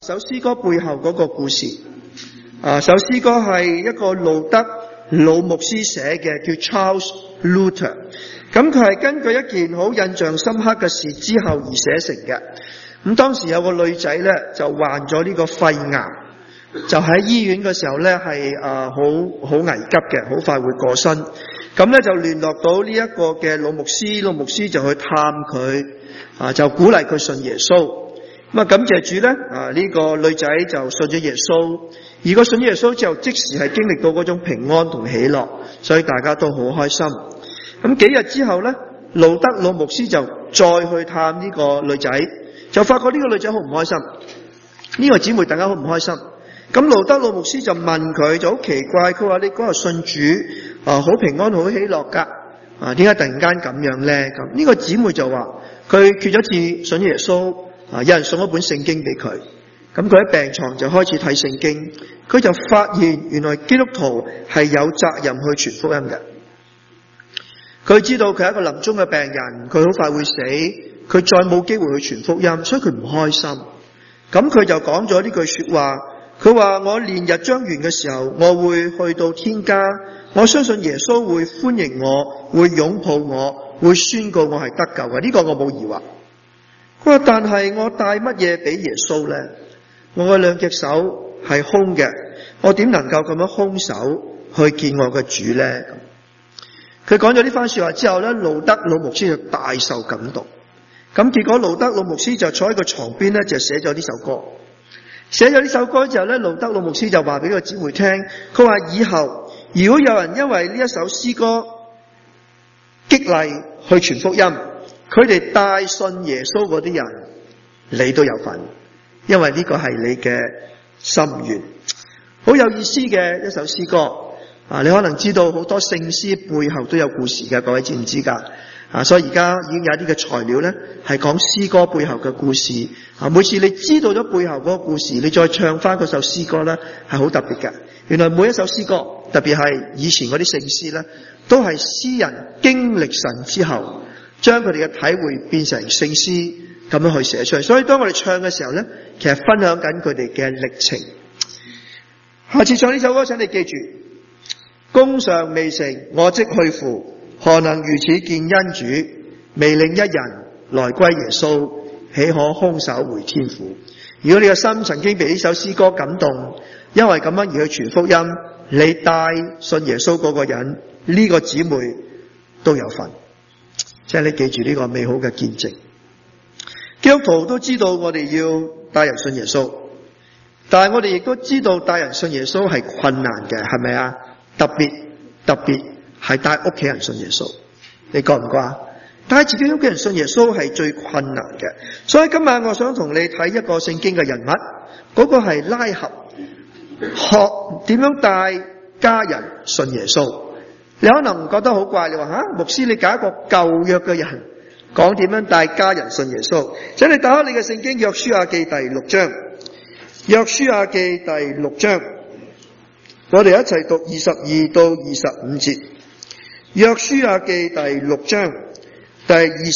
首詩歌背後嗰個故事，首詩歌係一個路德老牧師寫嘅，叫 Charles Luther。咁佢係根據一件好印象深刻嘅事之後而寫成嘅。咁當時有個女仔咧就患咗呢個肺癌，就喺醫院嘅時候咧係好危急嘅，好快會過身。咁咧就聯絡到呢一個嘅老牧師，老牧師就去探佢，就鼓勵佢信耶穌。咁感謝主咧，呢個女仔就信咗耶穌，而佢信咗耶穌之後，即時係經歷到嗰種平安同喜樂，所以大家都好開心。咁幾日之後咧，路德老牧師就再去探呢個女仔，就發覺呢個女仔好唔開心，呢個姊妹大家好唔開心。咁路德老牧師就問佢，就好奇怪，佢話你嗰日信主，好平安好喜樂噶，點解突然間咁樣咧？咁呢個姊妹就話佢決咗志信耶穌。有人送一本聖經俾佢，咁佢喺病床就開始睇聖經，佢就發現原來基督徒係有責任去傳福音嘅。佢知道佢係一個臨終嘅病人，佢好快會死，佢再冇機會去傳福音，所以佢唔開心。咁佢就講咗呢句說話，佢話我連日將完嘅時候，我會去到天家，我相信耶穌會歡迎我，會擁抱我，會宣告我係得救嘅，呢個我冇疑惑。佢話但係我帶乜嘢俾耶穌呢？我嘅兩隻手係空嘅，我點能夠咁樣空手去見我嘅主呢？佢講咗呢番說話之後咧，路德老牧師就大受感動。咁結果路德老牧師就坐喺個床邊咧，就寫咗呢首歌。寫咗呢首歌之後咧，路德老牧師就話俾個姊妹聽，佢話以後如果有人因為呢一首詩歌激勵去傳福音，佢哋帶信耶穌嗰啲人，你都有份，因為呢個係你嘅心願。好有意思嘅一首詩歌，你可能知道好多聖詩背後都有故事嘅，各位知唔知噶？所以而家已經有啲嘅材料咧，係講詩歌背後嘅故事。每次你知道咗背後嗰個故事，你再唱翻嗰首詩歌咧，係好特別嘅。原來每一首詩歌，特別係以前嗰啲聖詩咧，都係詩人經歷神之後，將佢哋嘅體會變成聖詩咁樣去寫出嚟，所以當我哋唱嘅時候咧，其實分享緊佢哋嘅歷程。下次唱呢首歌，請你記住：工尚未成，我即去付，何能如此見恩主？未令一人來歸耶穌，豈可空手回天父？如果你嘅心曾經被呢首詩歌感動，因為咁樣而去傳福音，你帶信耶穌嗰個人，呢個姊妹都有份。即係你記住呢個美好嘅見證。基督徒都知道我哋要帶人信耶穌，但係我哋亦都知道帶人信耶穌係困難嘅，係咪啊？特別係帶屋企人信耶穌，你覺唔覺啊？帶自己屋企人信耶穌係最困難嘅。所以今日我想同你睇一個聖經嘅人物，嗰個係拉合，學點樣帶家人信耶穌。你可能覺得好怪，你話牧師你揀一個舊約嘅人講點樣帶家人信耶穌。請你打開你嘅聖經約書亞記第6章，約書亞記第6章，我哋一齊讀22到25節。約書亞記第6章第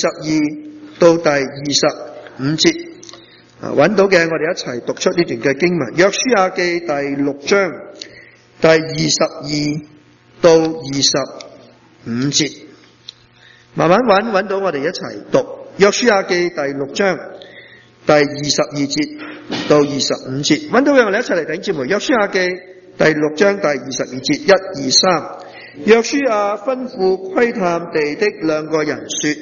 22到第25節，揾到嘅我哋一齊讀出呢段嘅經文。約書亞記第6章第22到25節，慢慢揾到我哋一齊讀約書亞記第6章第22節到25節，揾到嘅我哋一齊嚟頂節目。約書亞記第6章第22節，1、2、3。約書亞吩咐窺探地的兩個人說：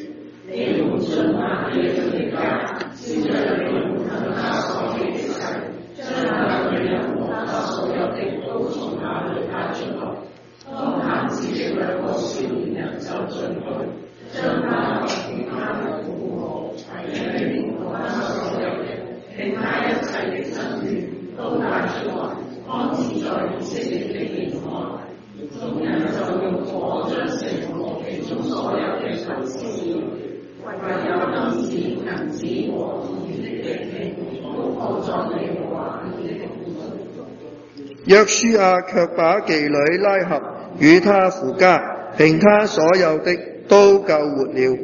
約書亞卻把妓女拉合與他父家，並他所有的都救活了。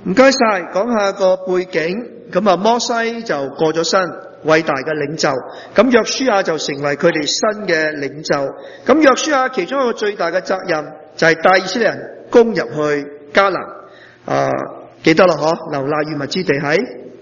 唔該晒，講下個背景。咁摩西就過咗身，偉大嘅領袖。咁約書亞就成為佢哋新嘅領袖。咁約書亞其中一個最大嘅責任就係帶以色列人攻入去迦南。記得咯嗬，流奶與蜜之地係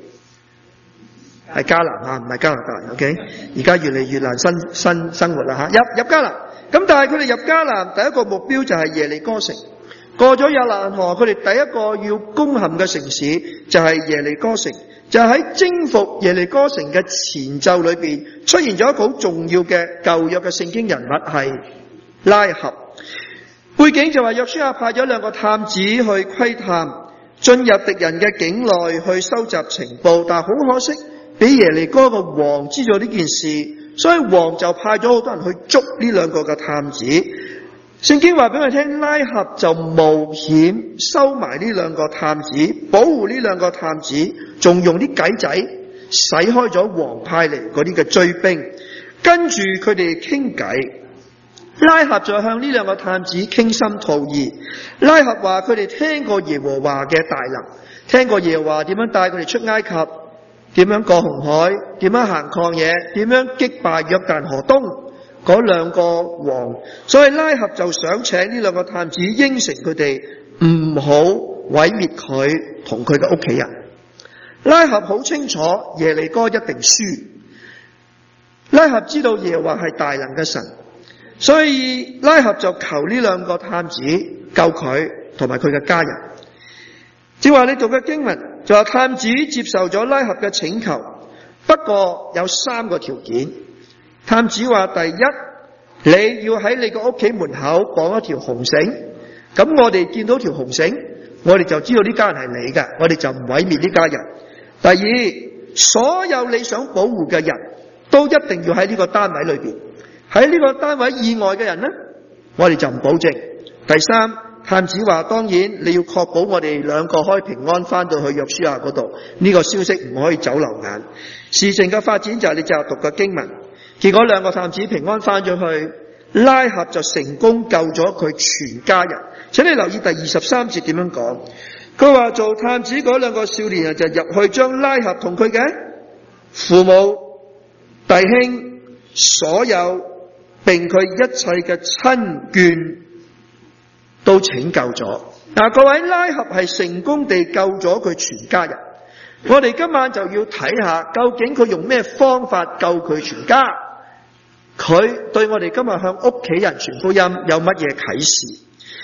迦南啊，唔係加拿大。OK， 而家越嚟越難新生活啦吓，入迦南。咁但係佢哋入迦南第一個目標就係耶利哥城。過咗約旦河，佢哋第一個要攻陷嘅城市就係耶利哥城。就喺征服耶利哥城嘅前奏裏邊，出現咗一個好重要嘅舊約嘅聖經人物係拉合。背景就話約書亞派咗2個探子去窺探，進入敵人嘅境內去收集情報，但係好可惜，俾耶利哥嘅王知道呢件事，所以王就派咗好多人去捉呢2個嘅探子。聖經話俾我聽，拉合就冒險收埋呢2個探子，保護呢2個探子，仲用啲計仔使開咗王派嚟嗰啲嘅追兵，跟住佢哋傾偈。拉合就向呢2個探子傾心吐意。拉合話佢哋聽過耶和華嘅大能，聽過耶和華點樣帶佢哋出埃及，點樣過紅海，點樣行曠野，點樣擊敗約旦河東嗰2個王，所以拉合就想請呢2個探子應承佢哋唔好毀滅佢同佢嘅屋企人。拉合好清楚耶利哥一定輸，拉合知道耶和華係大能嘅神，所以拉合就求呢2個探子救佢同埋佢嘅家人。正話你讀嘅經文就話探子接受咗拉合嘅請求，不過有3個條件。探子話：第一，你要喺你個屋企門口綁一條紅繩，咁我哋見到條紅繩，我哋就知道呢家人係你嘅，我哋就唔毀滅呢家人。第二，所有你想保護嘅人都一定要喺呢個單位裏邊，喺呢個單位以外嘅人呢，我哋就唔保證。第三，探子話：當然你要確保我哋2個可以平安翻到去約書亞嗰度，呢個消息唔可以走漏眼。事情嘅發展就係你就讀嘅經文。結果2個探子平安翻咗去，拉合就成功救咗佢全家人。請你留意第23節點樣講。佢話做探子嗰2個少年人就入去，將拉合同佢嘅父母、弟兄、所有並佢一切嘅親眷都拯救咗。各位，拉合係成功地救咗佢全家人。我哋今晚就要睇下究竟佢用咩方法救佢全家，佢對我哋今日向屋企人傳福音有乜嘢啟示？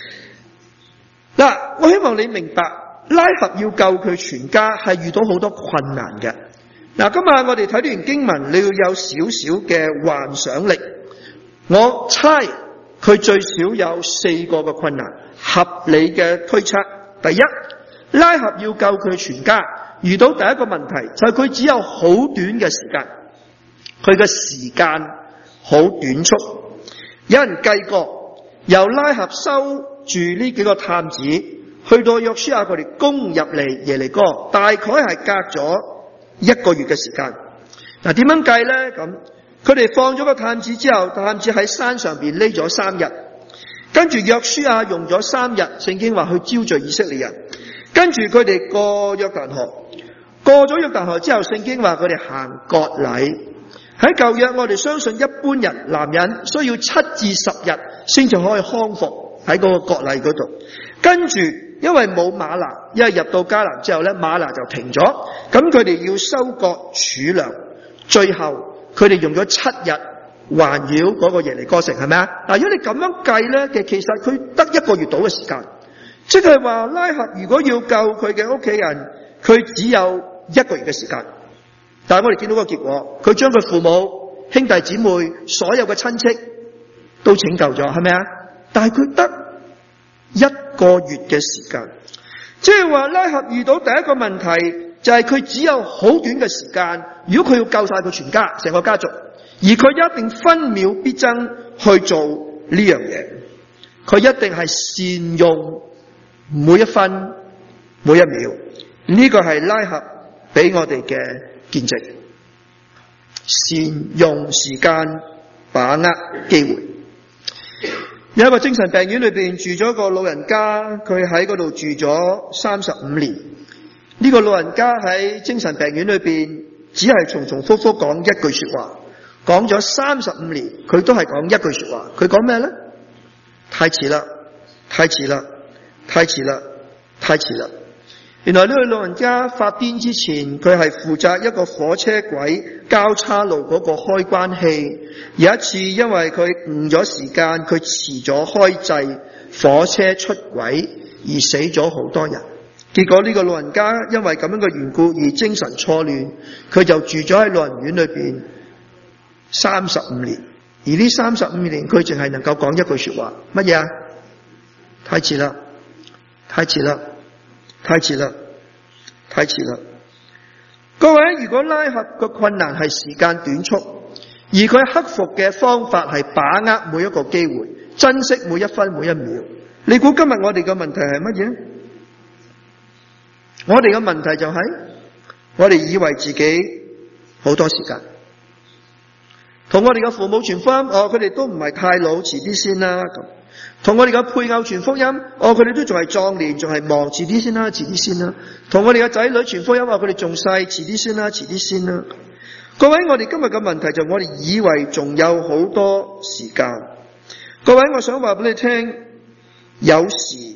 我希望你明白，拉合要救佢全家係遇到好多困難嘅。今晚我哋睇呢段經文，你要有少少嘅幻想力。我猜佢最少有4個嘅困難，合理嘅推測。第一，拉合要救佢全家，遇到第一個問題就係佢只有好短嘅時間，佢嘅時間好短促。有人計過，由拉合收住呢幾個探子去到約書亞佢哋攻入嚟耶利哥，大概係隔咗1個月嘅時間。點樣計呢？咁佢哋放咗個探子之後，探子喺山上邊匿咗3日，跟住約書亞用咗3日，聖經話去招聚以色列人，跟住佢哋過約旦河，過咗約旦河之後，聖經話佢哋行割禮。喺舊約我哋相信一般人男人需要7至10日先至可以康復喺嗰個割禮嗰度，跟住因為冇嗎哪，因為入到迦南之後咧，嗎哪就停咗，咁佢哋要收割儲糧，最後佢哋用咗7日環繞嗰個耶利哥城，係咪啊？如果你咁樣計咧，其實佢得1個月到嘅時間，即係話拉合如果要救佢嘅屋企人，佢只有1個月嘅時間。但係我哋見到個結果，佢將佢父母、兄弟姊妹、所有嘅親戚都拯救咗，係咪啊？但係佢得1個月嘅時間，即係話拉合遇到第一個問題就係佢只有好短嘅時間，如果佢要救晒佢全家成個家族，而佢一定分秒必爭去做呢樣嘢，佢一定係善用每一分每一秒。呢個係拉合俾我哋嘅見證，善用時間，把握機會。有一個精神病院裏邊住咗一個老人家，佢喺嗰度住咗35年。 呢個老人家喺精神病院裏邊，只係重重複複講一句說話，講咗35年，佢都係講一句說話。佢講咩呢？太遲啦，太遲啦，太遲啦，太遲啦。原來呢位老人家發癲之前，佢係負責一個火車軌交叉路嗰個開關器。有一次因為佢誤咗時間，佢遲咗開掣，火車出軌而死咗好多人。結果呢個老人家因為咁樣嘅緣故而精神錯亂，佢就住咗喺老人院裏邊35年。而呢35年佢淨係能夠講一句說話，乜嘢啊？太遲啦，太遲啦，太遲啦，太遲啦。各位，如果拉合嘅困難係時間短促，而佢克服嘅方法係把握每一個機會，珍惜每一分每一秒，你估今日我哋嘅問題係乜嘢？我哋嘅問題就係我哋以為自己好多時間，同我哋嘅父母傳福音，佢哋都唔係太老，遲啲先啦。咁同我哋嘅配偶傳福音，佢哋都仲係壯年，仲係忙，遲啲先啦，遲啲先啦。同我哋嘅仔女傳福音，佢哋仲細，遲啲先啦，遲啲先啦。各位，我哋今日嘅問題就我哋以為仲有好多時間。各位，我想話俾你聽，有時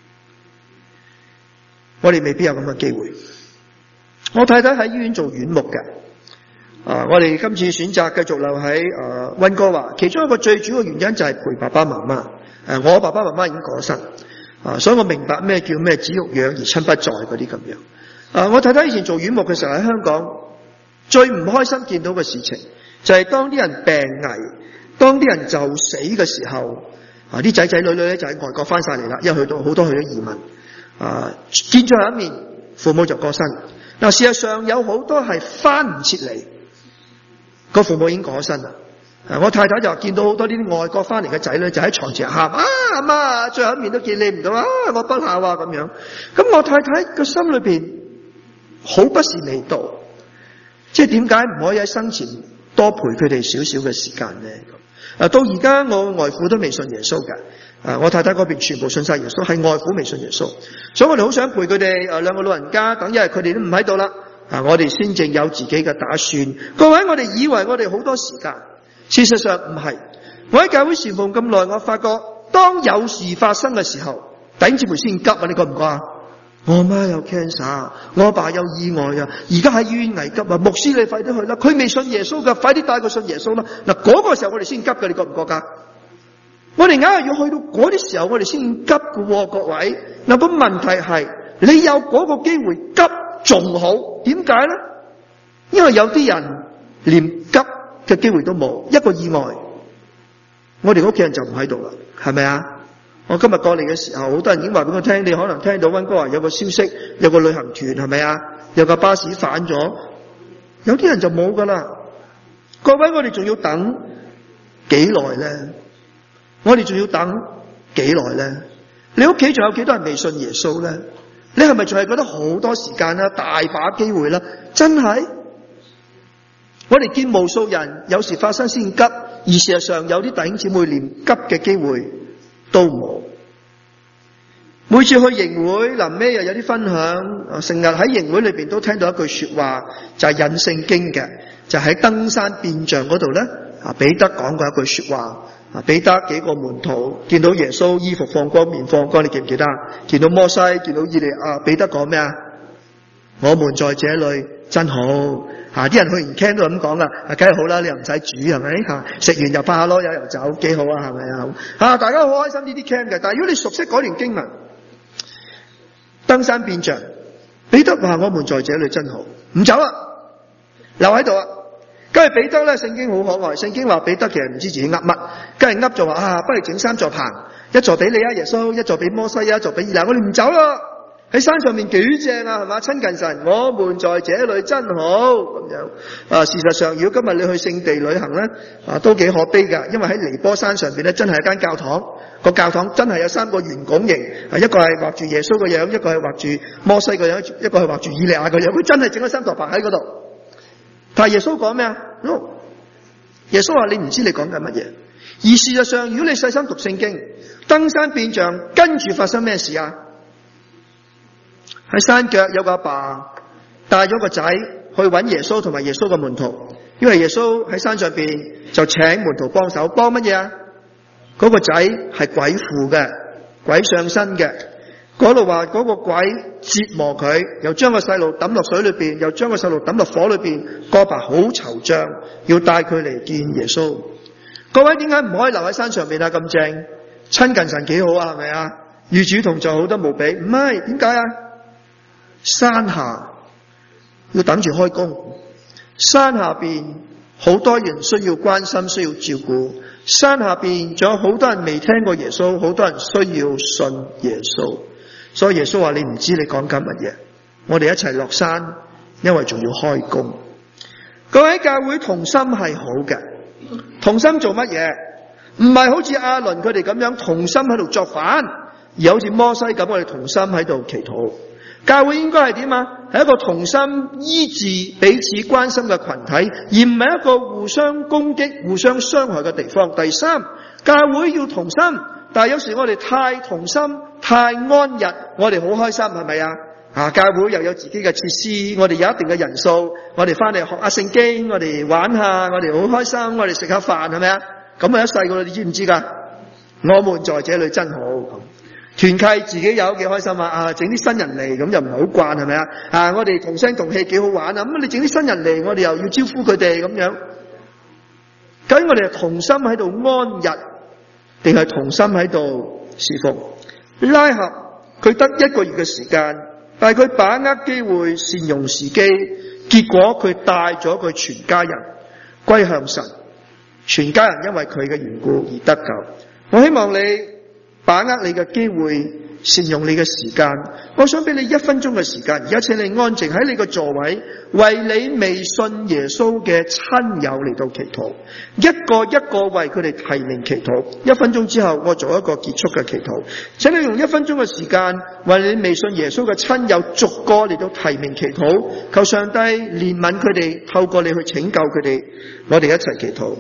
我哋未必有咁嘅機會。我太太喺醫院做院牧嘅，我哋今次選擇繼續留喺溫哥華，其中一個最主要嘅原因就係陪爸爸媽媽。我爸爸媽媽已經過身，所以我明白咩叫咩子欲養而親不在嗰啲咁樣。我太太以前做院牧嘅時候喺香港，最唔開心見到嘅事情就係當啲人病危，當啲人就死嘅時候，啲仔仔女女咧就喺外國翻晒嚟啦，因為去到好多去咗移民。見最後一面，父母就過身。嗱，事實上有好多係翻唔切嚟，個父母已經過身啦。我太太就見到好多呢啲外國翻嚟嘅仔女就喺床前喊，阿媽，最後一面都見你唔到，我不孝啊咁樣。咁我太太個心裏邊好不是味道，即係點解唔可以喺生前多陪佢哋少少嘅時間呢？到而家我外父都未信耶穌嘅，我太太嗰邊全部信晒耶穌，係外父未信耶穌，所以我哋好想陪佢哋兩個老人家，等因為佢哋都唔喺度啦，我哋先正有自己嘅打算。各位，我哋以為我哋好多時間，事實上唔係。我喺教會侍奉咁耐，我發覺當有事發生嘅時候，弟兄姊妹先急啊！你覺唔覺啊？我媽有 cancer， 我爸有意外啊！而家喺醫院危急啊！牧師你快啲去啦！佢未信耶穌噶，快啲帶佢信耶穌啦！嗱，嗰個時候我哋先急噶，你覺唔覺噶？我哋硬係要去到嗰啲時候，我哋先急噶喎，各位。嗱，個問題係你有嗰個機會急仲好，點解咧？因為有啲人連急嘅機會都冇，一個意外，我哋屋企人就唔喺度啦，係咪啊？我今日過嚟嘅時候，好多人已經話俾我聽，你可能聽到溫哥華有個消息，有個旅行團，係咪啊？有架巴士反咗，有啲人就冇噶啦。各位，我哋仲要等幾耐咧？我哋仲要等幾耐咧？你屋企仲有幾多人未信耶穌咧？你係咪仲係覺得好多時間啦，大把機會啦？真係，我哋見無數人有時發生先急，而事實上有啲弟兄姊妹連急嘅機會都冇。每次去營會臨尾又有啲分享，成日喺營會裏邊都聽到一句說話，就係引聖經嘅，就喺登山變像嗰度咧。彼得講過一句說話，彼得幾個門徒見到耶穌衣服放光面放光，你記唔記得？見到摩西，見到以利亞，彼得講咩啊？我們在這裏真好。啲人去完 camp 都咁講噶，梗係好啦，你又唔使煮係咪？食完又拍下籮柚又走，幾好啊，係咪啊？大家好開心呢啲 camp 嘅。但係如果你熟悉嗰段經文，登山變像，彼得話我們在這裏真好，唔走啦，留喺度啊。跟住彼得咧，聖經好可愛，聖經話彼得其實唔知自己噏乜，跟住噏就話不如整3座棚，一座俾你啊耶穌，一座俾摩西，一座俾以利亞，我哋唔走啦。喺山上面幾正啊，係嘛？親近神，我們在這裏真好咁樣。事實上，如果今日你去聖地旅行咧，都幾可悲噶，因為喺尼波山上邊咧，真係一間教堂，個教堂真係有3個圓拱形，一個係畫住耶穌個樣，一個係畫住摩西個樣，一個係畫住以利亞個樣，佢真係整咗3座棚喺嗰度。但係耶穌講咩啊？耶穌話你唔知你講緊乜嘢。而事實上，如果你細心讀聖經，登山變像跟住發生咩事啊？ 喺山腳有個阿爸帶咗個仔去揾耶穌同埋耶穌嘅門徒，因為耶穌喺山上邊就請門徒幫手，幫乜嘢啊？嗰個仔係鬼附嘅，鬼上身嘅。嗰度話嗰個鬼折磨佢，又將個細路抌落水裏邊，又將個細路抌落火裏邊。個阿爸好惆悵，要帶佢嚟見耶穌。各位點解唔可以留喺山上邊啊？咁正，親近神幾好啊？係咪啊？與主同在好得無比。唔係，點解啊？山下要等住開工，山下邊好多人需要關心，需要照顧。山下邊仲有好多人未聽過耶穌，好多人需要信耶穌。所以耶穌話：你唔知你講緊乜嘢，我哋一齊落山，因為仲要開工。各位，教會同心係好嘅，同心做乜嘢？唔係好似亞倫佢哋咁樣同心喺度作反，而好似摩西咁，我哋同心喺度祈禱。教會應該係點啊？係一個同心醫治、彼此關心嘅群體，而唔係一個互相攻擊、互相傷害嘅地方。第三，教會要同心，但係有時我哋太同心、太安逸，我哋好開心，係咪啊？教會又有自己嘅設施，我哋有一定嘅人數，我哋翻嚟學下聖經，我哋玩下，我哋好開心，我哋食下飯，係咪啊？咁啊一世噶啦，你知唔知噶？我們在這裏真好。團契自己有幾開心啊！整啲新人嚟，咁又唔係好慣，係咪啊？我哋同聲同氣幾好玩啊！咁你整啲新人嚟，我哋又要招呼佢哋咁樣。究竟我哋係同心喺度安逸，定係同心喺度侍奉？拉合佢得1個月嘅時間，但係佢把握機會，善用時機，結果佢帶咗佢全家人歸向神，全家人因為佢嘅緣故而得救。我希望你把握你嘅機會，善用你嘅時間。我想俾你1分鐘嘅時間，而家請你安靜喺你個座位，為你未信耶穌嘅親友嚟到祈禱，一個一個為佢哋提名祈禱。1分鐘之後，我做一個結束嘅祈禱。請你用1分鐘嘅時間，為你未信耶穌嘅親友逐個嚟到提名祈禱，求上帝憐憫佢哋，透過你去拯救佢哋。我哋一齊祈禱。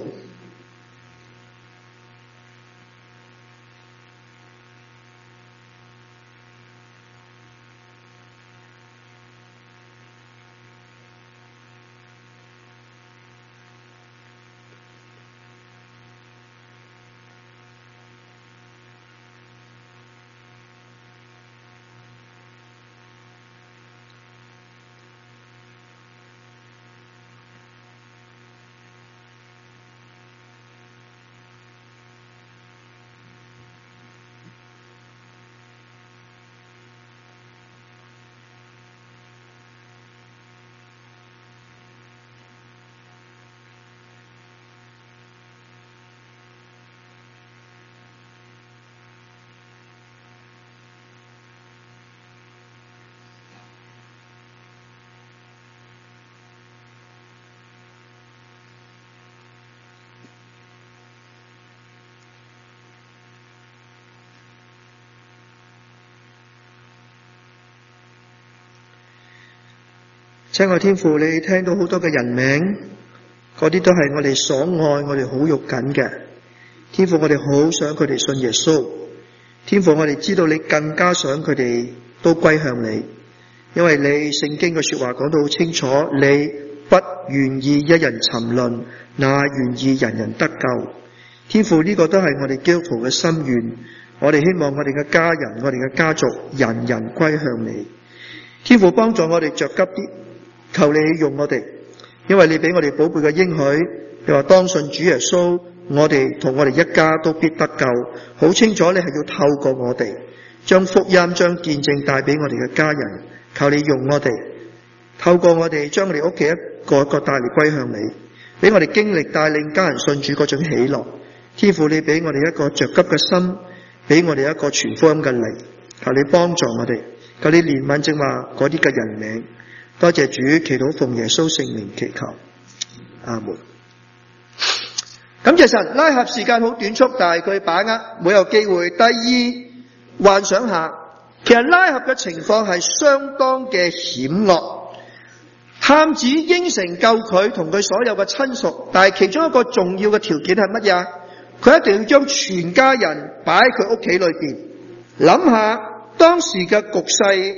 親愛天父，你聽到好多嘅人名，嗰啲都係我哋所愛，我哋好肉緊嘅。天父，我哋好想佢哋信耶穌。天父，我哋知道你更加想佢哋都歸向你，因為你聖經嘅說話講到好清楚，你不願意一人沉淪，那願意人人得救。天父，呢個都係我哋基督徒嘅心願。我哋希望我哋嘅家人、我哋嘅家族，人人歸向你。天父，幫助我哋着急啲，求你用我哋，因為你俾我哋寶貝嘅應許，你話當信主耶穌，我哋同我哋一家都必得救。好清楚你係要透過我哋，將福音、將見證帶俾我哋嘅家人。求你用我哋，透過我哋將我哋屋企一個一個帶嚟歸向你，俾我哋經歷帶領家人信主嗰種喜樂。天父，你俾我哋一個着急嘅心，俾我哋一個傳福音嘅靈。求你幫助我哋，求你憐憫正話嗰啲嘅人名。多謝主，祈禱奉耶穌聖名祈求，阿門。感謝神，拉合時間好短促，但係佢把握每有機會。第二，幻想下，其實拉合嘅情況係相當嘅險惡。探子應承救佢同佢所有嘅親屬，但係其中一個重要嘅條件係乜嘢？佢一定要將全家人擺喺佢屋企裏邊。諗下當時嘅局勢，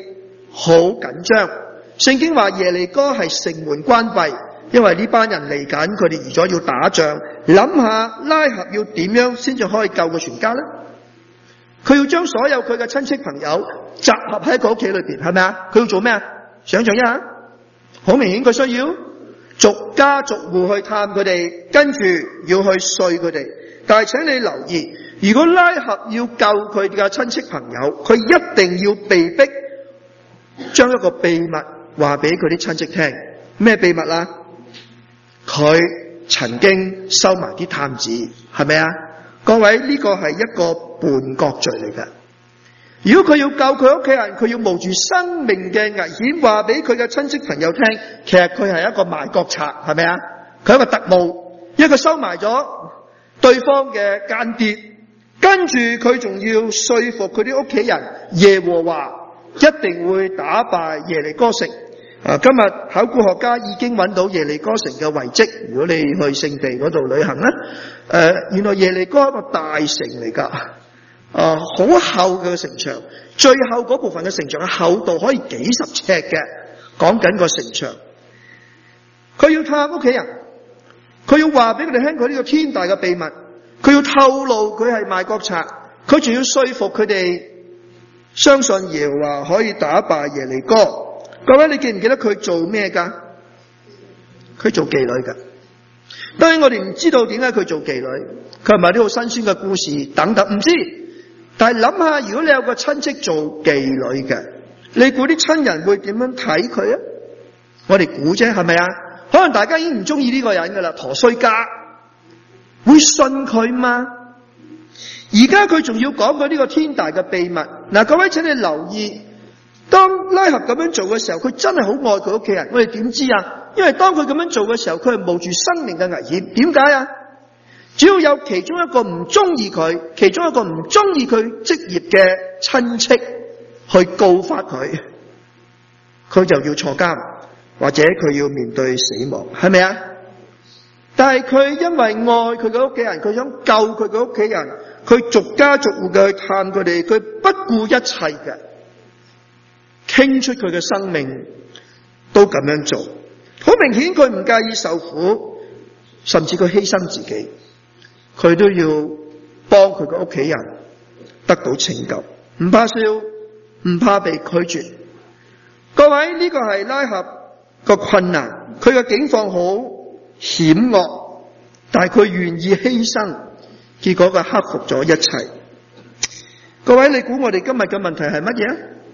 好緊張。聖經話耶利哥係城門關閉，因為呢班人嚟緊，佢哋預咗要打仗。諗下拉合要點樣先至可以救個全家呢？佢要將所有佢嘅親戚朋友集合喺佢屋企裏邊，係咪啊？佢要做咩啊？想象一下，好明顯佢需要逐家逐戶去探佢哋，跟住要去睡佢哋。但係請你留意，如果拉合要救佢嘅親戚朋友，佢一定要被逼將一個秘密話俾佢啲親戚聽。咩秘密啊？佢曾經收埋啲探子，係咪啊？各位，呢個係一個叛國罪嚟嘅。如果佢要救佢屋企人，佢要冒住生命嘅危險話俾佢嘅親戚朋友聽，其實佢係一個賣國賊，係咪啊？佢係一個特務，一個收埋咗對方嘅間諜，跟住佢仲要說服佢啲屋企人，耶和華一定會打敗耶利哥城。今日考古學家已經揾到耶利哥城嘅遺跡。如果你去聖地嗰度旅行咧，原來耶利哥係一個大城嚟噶，好厚嘅城牆，最後嗰部分嘅城牆嘅厚度可以幾十尺嘅，講緊個城牆。佢要探屋企人，佢要話俾佢哋聽佢呢個天大嘅秘密，佢要透露佢係賣國賊，佢仲要說服佢哋相信耶和華可以打敗耶利哥。各位，你記唔記得佢做咩噶？佢做妓女噶。當然我哋唔知道點解佢做妓女，佢係咪啲好新鮮嘅故事等等，唔知。但係諗下，如果你有個親戚做妓女嘅，你估啲親人會點樣睇佢啊？我哋估啫，係咪啊？可能大家已經唔中意呢個人噶啦，陀衰家，會信佢嗎？而家佢仲要講佢呢個天大嘅秘密。嗱，各位請你留意，當拉合咁樣做嘅時候，佢真係好愛佢屋企人。我哋點知啊？因為當佢咁樣做嘅時候，佢係冒住生命嘅危險。點解啊？只要有其中一個唔中意佢，其中一個唔中意佢職業嘅親戚去告發佢，佢就要坐監，或者佢要面對死亡，係咪啊？但係佢因為愛佢嘅屋企人，佢想救佢嘅屋企人，佢逐家逐戶嘅去探佢哋，佢不顧一切嘅傾出佢嘅生命，都咁樣做。好明顯佢唔介意受苦，甚至佢犧牲自己，佢都要幫佢嘅屋企人得到拯救，唔怕笑，唔怕被拒絕。各位，呢個係拉合個困難，佢嘅境況好險惡，但係佢願意犧牲，結果佢克服咗一切。各位，你估我哋今日嘅問題係乜嘢？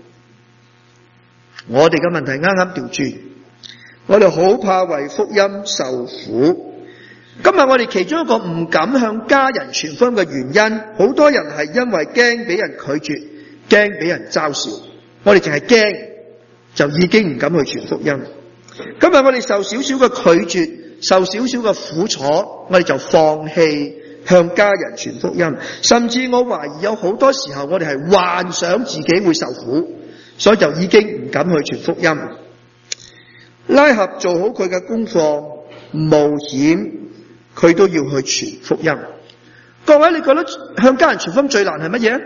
我哋嘅問題啱啱調轉，我哋好怕為福音受苦。今日我哋其中一個唔敢向家人傳福音嘅原因，好多人係因為驚俾人拒絕，驚俾人嘲笑。我哋淨係驚就已經唔敢去傳福音。今日我哋受少少嘅拒絕，受少少嘅苦楚，我哋就放棄向家人傳福音。甚至我懷疑有好多時候我哋係幻想自己會受苦，所以就已經唔敢去傳福音。拉合做好佢嘅功課，冒險佢都要去傳福音。各位，你覺得向家人傳福音最難係乜嘢？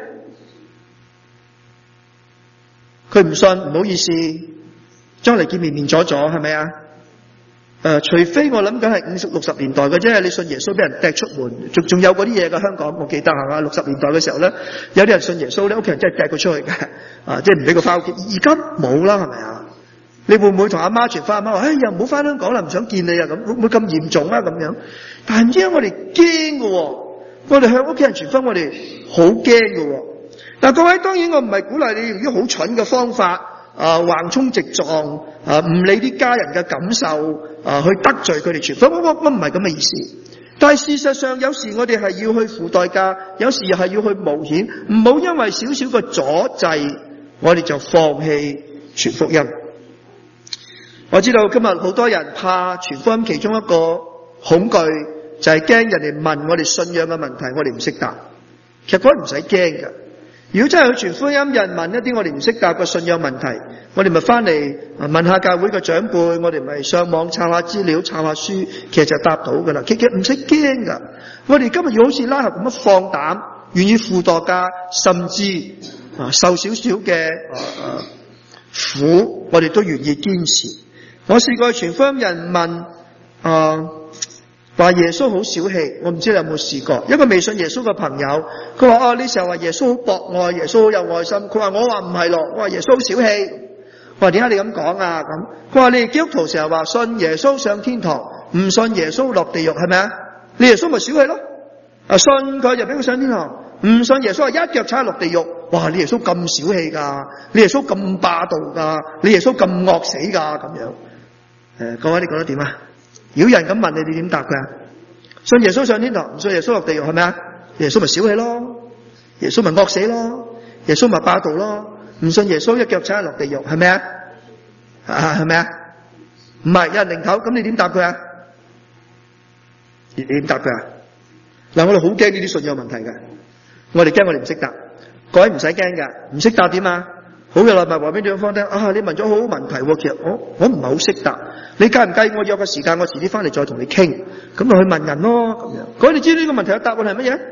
佢唔信，唔好意思，將嚟見面面阻阻，係咪啊？除非我諗緊係50、60年代嘅啫，你信耶穌俾人掟出門，仲有嗰啲嘢嘅。香港我記得係嘛，60年代嘅時候咧，有啲人信耶穌咧，屋企人真係掟佢出去嘅，即係唔俾佢翻屋企。而家冇啦，係咪啊？你會唔會同阿媽傳翻？阿媽話：哎呀，唔好翻香港啦，唔想見你啊！咁會唔會咁嚴重啊？咁樣，但係唔知我哋驚嘅，我哋向屋企人傳翻，我哋好驚嘅。嗱，各位，當然我唔係鼓勵你用啲好蠢嘅方法，橫衝直撞，唔理啲家人嘅感受，去得罪佢哋傳福音。我唔係咁嘅意思。但係事實上，有時我哋係要去付代價，有時係要去冒險，唔好因為少少嘅阻滯，我哋就放棄傳福音。我知道今日好多人怕傳福音，其中一個恐懼就係驚人哋問我哋信仰嘅問題，我哋唔識答。其實嗰啲唔使驚㗎。如果真係去傳福音，有人問一啲我哋唔識答嘅信仰問題，我哋咪翻嚟問下教會嘅長輩，我哋咪上網抄下資料、抄下書，其實就答到噶啦。其實唔使驚噶。我哋今日要好似拉合咁樣放膽，願意付代價，甚至受少少嘅苦，我哋都願意堅持。我試過傳福音，人問話耶穌好小氣，我唔知你有冇試過。一個未信耶穌嘅朋友，佢話呢時候話耶穌好博愛，耶穌好有愛心。佢話我話唔係咯，我話耶穌好小氣。我話點解你咁講啊？咁佢話你哋基督徒成日話信耶穌上天堂，唔信耶穌落地獄，係咪啊？你耶穌咪小氣咯？信佢就俾佢上天堂，唔信耶穌啊一腳踩落地獄。哇！你耶穌咁小氣噶，你耶穌咁霸道噶，你耶穌咁惡死噶咁樣。各位你覺得點啊？如果有人咁問你，你點答佢啊？信耶穌上天堂，唔信耶穌落地獄，係咪啊？耶穌咪小氣咯，耶穌咪惡死咯，耶穌咪霸道咯。唔信耶穌一腳踩落地獄，係咪啊？係咪啊？唔係，有人擰頭，咁你點答佢啊？你點答佢啊？嗱，我哋好驚呢啲信仰問題嘅，我哋驚我哋唔識答。各位唔使驚㗎，唔識答點啊？好嘅啦，咪話俾對方聽啊！你問咗好好問題喎，其實我唔係好識答。你介唔介意我約個時間，我遲啲翻嚟再同你傾？咁就去問人咯，咁樣。各位你知呢個問題嘅答案係乜嘢？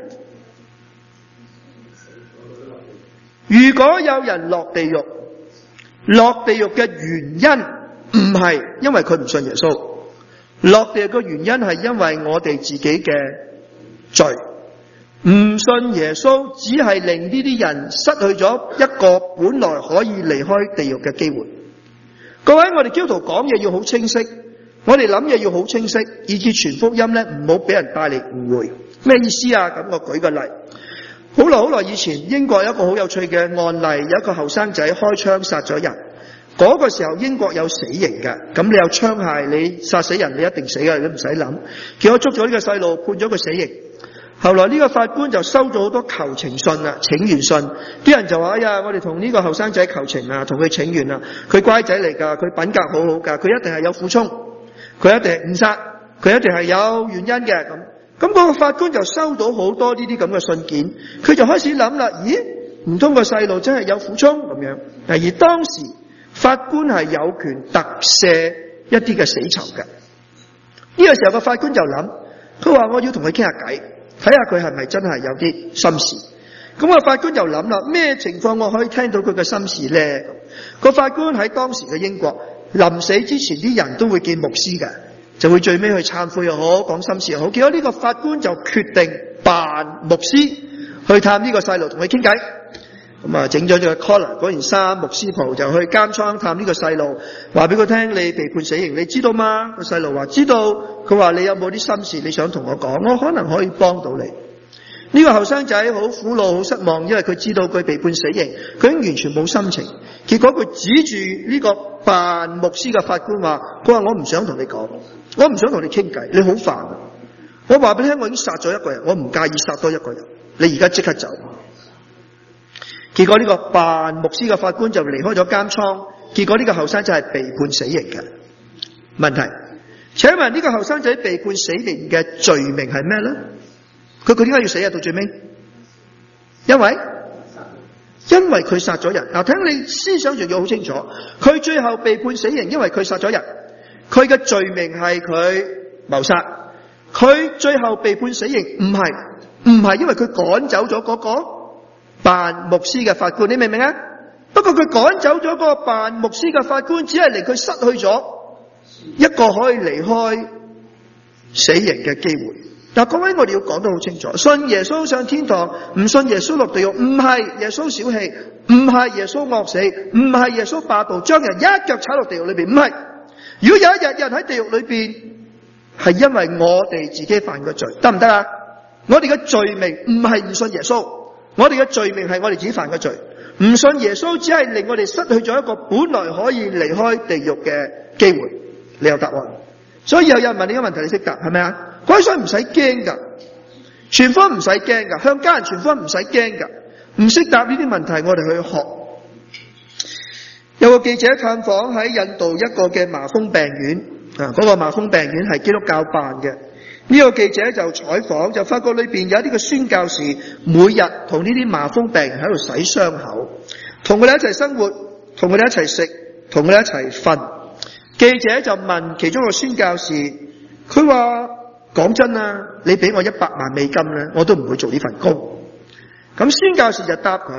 如果有人落地獄，落地獄嘅原因唔係因為佢唔信耶穌，落地獄嘅原因係因為我哋自己嘅罪。唔信耶穌只係令呢啲人失去咗一個本來可以離開地獄嘅機會。各位，我哋基督徒講嘢要好清晰，我哋諗嘢要好清晰，以至傳福音咧唔好俾人帶嚟誤會。咩意思啊？咁我舉個例，好耐以前，英國有一個好有趣嘅案例，有一個後生仔開槍殺咗人。嗰個時候英國有死刑嘅，咁你有槍械，你殺死人你一定死嘅，你唔使諗。結果捉咗呢個細路，判咗佢死刑。後來呢個法官就收咗好多求情信啊，請願信。啲人就話：哎呀，我哋同呢個後生仔求情啊，同佢請願啊，佢乖仔嚟噶，佢品格好好噶，佢一定係有苦衷，佢一定係誤殺，佢一定係有原因嘅。咁嗰個法官就收到好多呢啲咁嘅信件，佢就開始諗啦，咦，唔通個細路真係有苦衷咁樣？而當時法官係有權特赦一啲嘅死囚嘅。呢個時候個法官就諗，佢話我要同佢傾下偈，睇下佢係咪真係有啲心事。咁個法官就諗啦，咩情況我可以聽到佢嘅心事呢？個法官喺當時嘅英國，臨死之前啲人都會見牧師嘅，就會最尾去懺悔又好，講心事又好。結果呢個法官就決定扮牧師去探呢個細路，同佢傾偈。咁啊，整咗個 collar 嗰件衫，牧師袍，就去監倉探呢個細路，話俾佢聽你被判死刑，你知道嗎？個細路話知道。佢話你有冇啲心事你想同我講？我可能可以幫到你。呢個後生仔好苦惱好失望，因為佢知道佢被判死刑，佢已經完全冇心情。結果佢指住呢個扮牧師嘅法官話：佢話我唔想同你講，我唔想同你傾偈，你好煩啊！我話俾你聽，我已經殺咗一個人，我唔介意殺多一個人，你而家即刻走。結果呢個扮牧師嘅法官就離開咗監倉。結果呢個後生仔係被判死刑嘅。問題，請問呢個後生仔被判死刑嘅罪名係咩呢？佢點解要死啊？到最尾，因為佢殺咗人。嗱，聽你思想上要好清楚，佢最後被判死刑，因為佢殺咗人。佢嘅罪名係佢謀殺。佢最後被判死刑，唔係因為佢趕走咗嗰個扮牧師嘅法官，你明唔明啊？不過佢趕走咗嗰個扮牧師嘅法官，只係令佢失去咗一個可以離開死刑嘅機會。嗱，各位，我哋要講得好清楚，信耶穌上天堂，唔信耶穌落地獄，唔係耶穌小氣，唔係耶穌惡死，唔係耶穌霸道，將人一腳踩落地獄裏邊，唔係。如果有一日有人喺地獄裏邊，係因為我哋自己犯嘅罪，得唔得啊？我哋嘅罪名唔係唔信耶穌，我哋嘅罪名係我哋自己犯嘅罪。唔信耶穌只係令我哋失去咗一個本來可以離開地獄嘅機會。你有答案，所以有人問你個問題，你識答係咪啊？所以唔使驚噶，傳福音唔使驚噶，向家人傳福音唔使驚噶。唔識答呢啲問題，我哋去學。有個記者探訪喺印度一個嘅麻風病院，嗰個麻風病院係基督教辦嘅。呢個記者就採訪，就發覺裏邊有一啲嘅宣教士，每日同呢啲麻風病人喺度洗傷口，同佢哋一齊生活，同佢哋一齊食，同佢哋一齊瞓。記者就問其中一個宣教士，佢話：講真啊，你俾我100萬美金咧，我都唔會做呢份工。咁宣教士就答佢：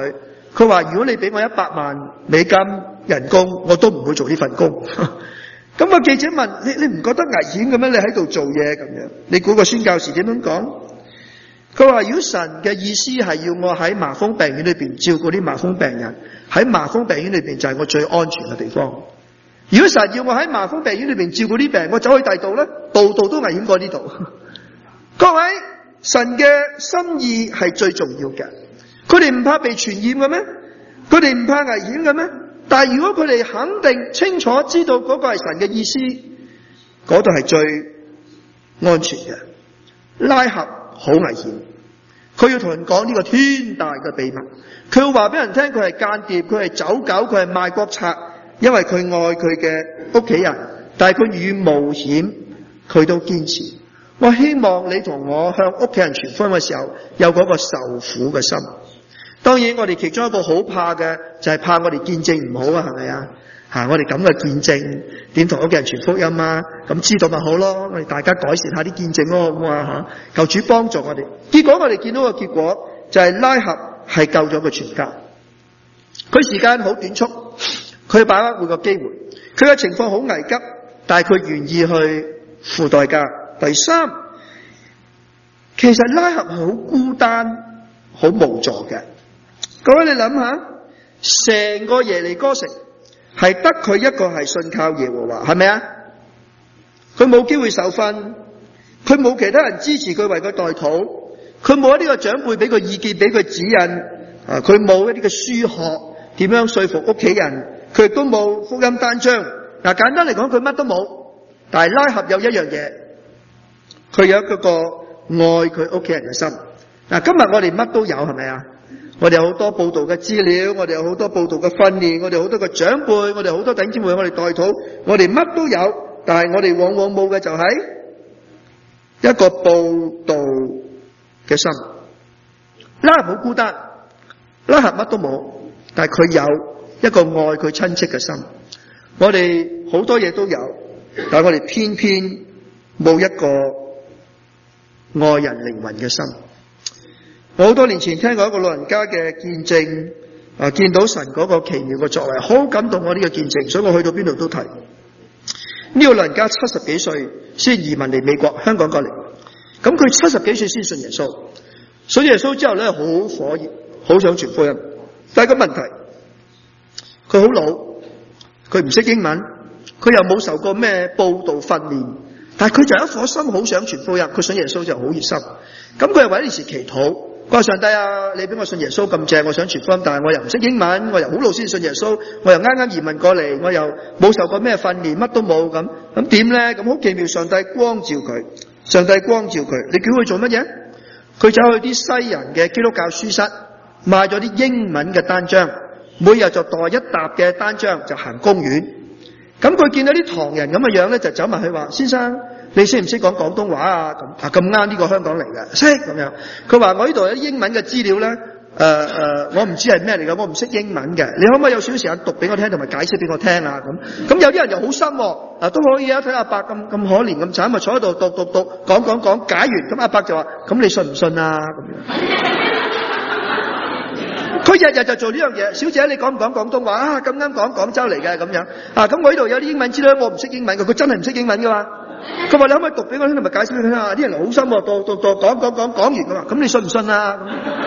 佢話如果你俾我100萬美金人工，我都唔會做呢份工。咁個記者問你唔覺得危險嘅咩？你喺度做嘢咁樣，你估個宣教士點樣講？佢話如果神嘅意思係要我喺麻風病院裏邊照顧啲麻風病人，喺麻風病院裏邊就係我最安全嘅地方。如果神要我喺麻風病院裏邊照顧啲病人，我走去第度咧，度度都危險過呢度。各位，神嘅心意係最重要嘅。佢哋唔怕被傳染嘅咩？佢哋唔怕危險嘅咩？但係如果佢哋肯定清楚知道嗰個係神嘅意思，嗰度係最安全嘅。拉合好危險，佢要同人講呢個天大嘅秘密，佢要話俾人聽佢係間諜，佢係走狗，佢係賣國賊，因為佢愛佢嘅屋企人，但係佢遇冒險佢都堅持。我希望你同我向屋企人傳福音嘅時候有嗰個受苦嘅心。當然我哋其中一個好怕嘅就係怕我哋見證唔好啊，係咪啊？我哋咁嘅見證點同屋企人傳福音啊？咁知道咪好咯，我哋大家改善下啲見證咯，咁啊求主幫助我哋。結果我哋見到個結果就係拉合係救咗佢全家。佢時間好短促，佢把握每個機會，佢嘅情況好危急，但係佢願意去付代價。第三，其實拉合係好孤單好無助嘅。各位你諗下，成個耶利哥城係得佢一個係信靠耶和華，係咪啊？佢冇機會受訓，佢冇其他人支持佢為佢代禱，佢冇一啲個長輩俾佢意見俾佢指引，佢冇一啲嘅書學點樣說服屋企人，佢亦都冇福音單張。簡單嚟講，佢乜都冇。但係拉合有一樣嘢，佢有一個愛佢屋企人嘅心。今日我哋乜都有，係咪啊？我哋有好多報道嘅資料，我哋有好多報道嘅訓練，我哋好多嘅長輩，我哋好多弟兄姊妹，我哋代禱，我哋乜都有，但係我哋往往冇嘅就係一個報道嘅心。拉合好孤單，拉合乜都冇，但係佢有一個愛佢親戚嘅心。我哋好多嘢都有，但係我哋偏偏冇一個愛人靈魂嘅心。我好多年前聽過一個老人家嘅見證，見到神嗰個奇妙嘅作為，好感動我呢個見證，所以我去到邊度都提。呢個老人家70幾歲先移民嚟美國香港過嚟，咁佢70幾歲先信耶穌，信耶穌之後咧好火熱，好想傳福音，但係個問題，佢好老，佢唔識英文，佢又冇受過咩佈道訓練，但係佢就有一顆心好想傳福音，佢信耶穌就好熱心，咁佢係為呢件事祈禱。佢話上帝啊，你俾我信耶穌咁正，我想傳福音，但係我又唔識英文，我又好老先信耶穌，我又啱啱移民過嚟，我又冇受過咩訓練，乜都冇咁點咧？咁好奇妙，上帝光照佢，上帝光照佢，你叫佢做乜嘢？佢走去啲西人嘅基督教書室，買咗啲英文嘅單張，每日就袋一沓嘅單張就行公園。咁佢見到啲唐人咁嘅樣咧，就走埋去話：先生，你識唔識講廣東話啊？咁啱呢個香港嚟嘅，識咁樣。佢話我呢度有啲英文嘅資料咧，我唔知係咩嚟嘅，我唔識英文嘅，你可唔可以有少少時間讀俾我聽，同埋解釋俾我聽啊？咁有啲人又好心喎，都可以啊。睇阿伯咁可憐咁慘，咪坐喺度讀，講，解完，咁阿伯就話：咁你信唔信啊？咁樣。佢日日就做呢樣嘢。小姐，你講唔講廣東話啊？咁啱講廣州嚟嘅咁樣咁我呢度有啲英文資料，我唔識英文嘅，佢真係唔識英文噶嘛。佢話你可唔可以讀俾我聽，同埋解釋俾佢聽啊？啲人好心喎，讀講完噶嘛。咁你信唔信啊？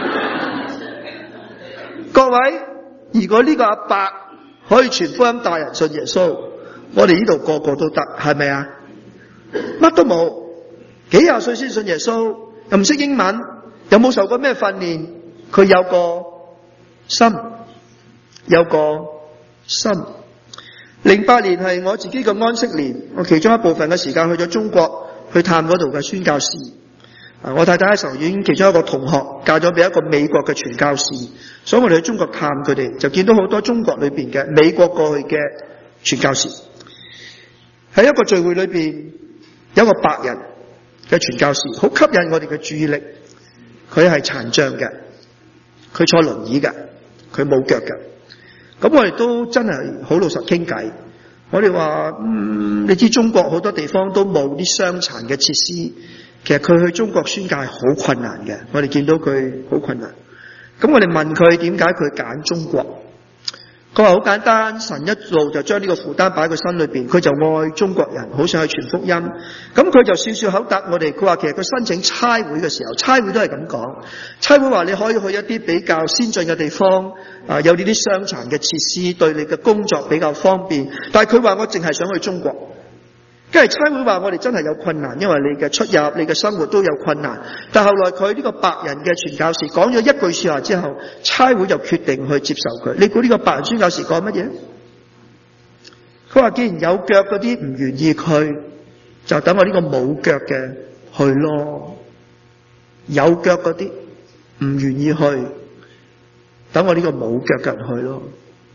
各位，如果呢個阿伯可以傳福音帶人信耶穌，我哋呢度個個都得，係咪啊？乜都冇，幾廿歲先信耶穌，又唔識英文，又冇受過咩訓練，佢有個心。08年係我自己嘅安息年，我其中一部分嘅時間去咗中國去探嗰度嘅宣教士。我太太喺神學院其中一個同學嫁咗俾一個美國嘅傳教士，所以我哋去中國探佢哋，就見到好多中國裏邊嘅美國過去嘅傳教士。喺一個聚會裏邊，有一個白人嘅傳教士，好吸引我哋嘅注意力。佢係殘障嘅，佢坐輪椅嘅，佢冇腳嘅。咁我哋都真係好老實傾偈。我哋話你知中國好多地方都冇啲傷殘嘅設施，其實佢去中國宣教係好困難嘅。我哋見到佢好困難。 咁我哋問佢點解佢揀中國？佢話好簡單，神一路就將呢個負擔擺喺佢心裏邊，佢就愛中國人，好想去傳福音。咁佢就笑笑口答我哋，佢話其實佢申請差會嘅時候，差會都係咁講。差會話你可以去一啲比較先進嘅地方，有呢啲傷殘嘅設施，對你嘅工作比較方便。但係佢話我淨係想去中國。跟住差會話我哋真係有困難，因為你嘅出入、你嘅生活都有困難。但後來佢呢個白人嘅傳教士講咗一句說話之後，差會就決定去接受佢。你估呢個白人宣教士講乜嘢？佢話既然有腳嗰啲唔願意去，就等我呢個冇腳嘅去咯。有腳嗰啲唔願意去，等我呢個冇腳嘅人去咯。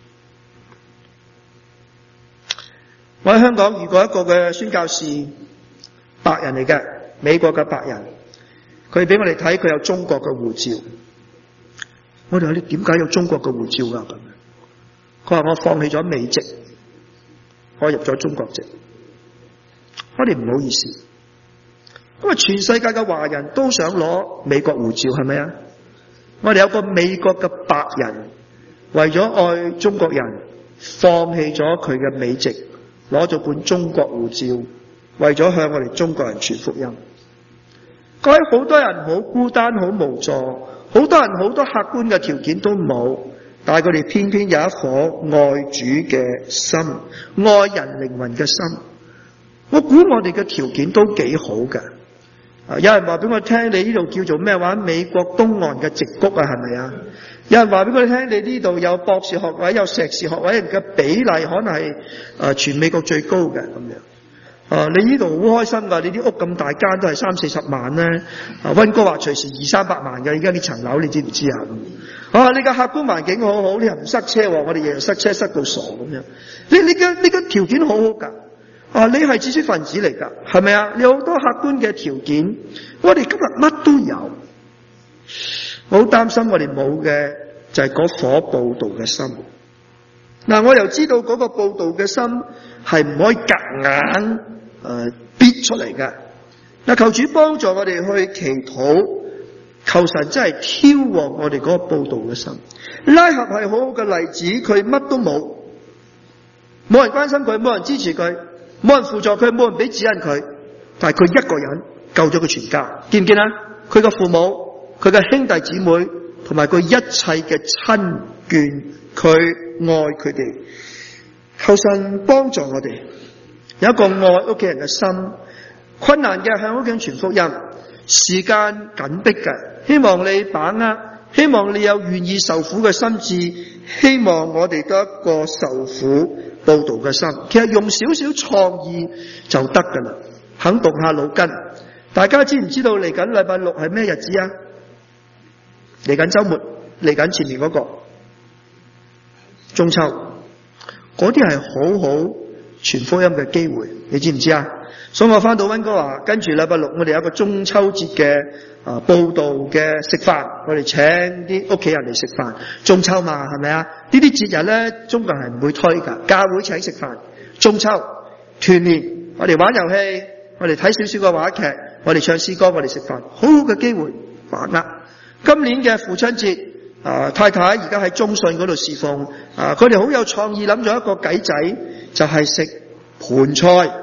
我喺香港遇過一個嘅宣教士，白人嚟嘅，美國嘅白人，佢俾我哋睇佢有中國嘅護照。我哋話你點解有中國嘅護照㗎？咁佢話我放棄咗美籍，我入咗中國籍。我哋唔好意思，因為全世界嘅華人都想攞美國護照，係咪啊？我哋有個美國嘅白人，為咗愛中國人，放棄咗佢嘅美籍，攞咗本中國護照，為咗向我哋中國人傳福音。各位，好多人好孤單，好無助，好多人好多客觀嘅條件都冇，但係佢哋偏偏有一顆愛主嘅心，愛人靈魂嘅心。我估我哋嘅條件都幾好㗎。有人話俾我聽，你呢度叫做咩話？美國東岸嘅矽谷啊，係咪啊？有人話俾我哋聽，你呢度有博士學位，有碩士學位，人嘅比例可能係全美國最高嘅咁樣。你呢度好開心㗎，你啲屋咁大間都係30-40萬咧。溫哥華隨時200-300萬嘅，而家呢層樓你知唔知啊？你個客觀環境好好，你又唔塞車喎，我哋日日塞車塞到傻咁樣。你嘅條件好好㗎。你係知識分子嚟㗎，係咪啊？你有好多客觀嘅條件，我哋今日乜都有。我好擔心我哋冇嘅就係嗰顆報道嘅心。我又知道嗰個報道嘅心係唔可以夾硬逼出嚟嘅。求主幫助我哋去祈禱，求神真係挑旺我哋嗰個報道嘅心。拉合係好好嘅例子，佢乜都冇，冇人關心佢，冇人支持佢，冇人輔助佢，冇人俾指引佢，但係佢一個人救咗佢全家。見唔見啊？佢嘅父母、佢嘅兄弟姊妹同埋佢一切嘅親眷，佢愛佢哋。求神幫助我哋有一個愛屋企人嘅心。困難嘅向屋企人傳福音，時間緊迫嘅，希望你把握，希望你有願意受苦嘅心志，希望我哋都一個受苦報道嘅心。其實用少少創意就得噶啦，肯動下腦筋。大家知唔知道嚟緊禮拜六係咩日子啊？嚟緊週末，嚟緊前面嗰個中秋，嗰啲係好好傳福音嘅機會，你知唔知啊？所以我翻到溫哥華，跟住禮拜六我哋有一個中秋節嘅報道嘅食飯，我哋請啲屋企人嚟食飯。中秋嘛，係咪啊？呢啲節日咧，中國人係唔會推噶，教會請食飯。中秋團年，我哋玩遊戲，我哋睇少少嘅話劇，我哋唱詩歌，我哋食飯，好好嘅機會把握。今年嘅父親節，太太而家喺中信嗰度侍奉，佢哋好有創意，諗咗一個計仔，就係食盤菜。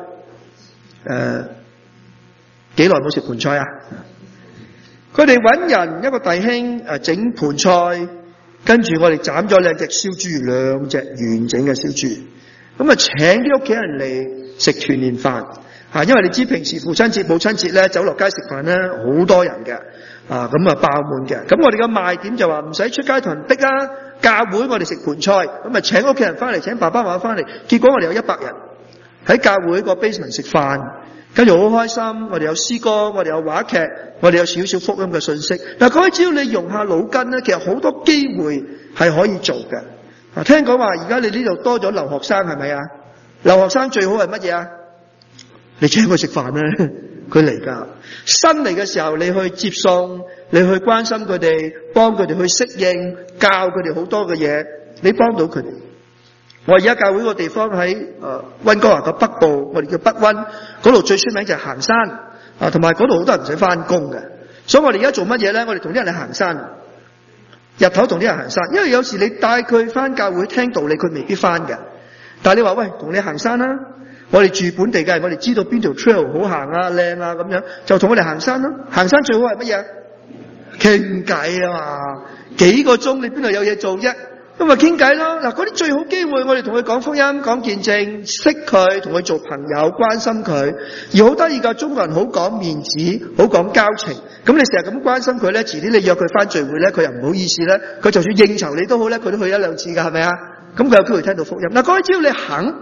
幾耐冇食盤菜啊？佢哋搵人一個弟兄整盤菜，跟住我哋斬咗2隻燒豬，2隻完整嘅燒豬，咁啊請啲屋企人嚟食團年飯。因為你知平時父親節、母親節咧，走落街食飯咧，好多人嘅，咁啊爆滿嘅。咁我哋嘅賣點就話唔使出街同人逼啊，教會我哋食盤菜，咁啊請屋企人翻嚟，請爸爸媽媽翻嚟，結果我哋有100人。喺教會個 basement 食飯，跟住好開心。我哋有詩歌，我哋有話劇，我哋有少少福音嘅信息。嗱，各位只要你用下腦筋咧，其實好多機會係可以做嘅。聽講話而家你呢度多咗留學生，係咪啊？留學生最好係乜嘢啊？你請佢食飯咧，佢嚟噶。新嚟嘅時候，你去接送，你去關心佢哋，幫佢哋去適應，教佢哋好多嘅嘢，你幫到佢哋。我而家教會個地方喺溫哥華嘅北部，我哋叫北溫，嗰度最出名就係行山，同埋嗰度好多人唔使翻工嘅，所以我哋而家做乜嘢咧？我哋同啲人去行山。 日頭同啲人行山，因為有時你帶佢翻教會聽道理，佢未必翻嘅。但係你話喂，同你行山啦，我哋住本地嘅，我哋知道邊條 trail 好行啊、靚啊咁樣，就同我哋行山啦。行山最好係乜嘢？傾偈啊嘛，幾個鐘你邊度有嘢做啫？咁咪傾偈咯。嗱，嗰啲最好機會，我哋同佢講福音、講見證，識佢，同佢做朋友，關心佢。而好得意㗎，中國人好講面子，好講交情。咁你成日咁關心佢咧，遲啲你約佢翻聚會咧，佢又唔好意思咧。佢就算應酬你都好咧，佢都去一兩次㗎，係咪啊？咁佢有機會聽到福音。嗱，各位只要你肯，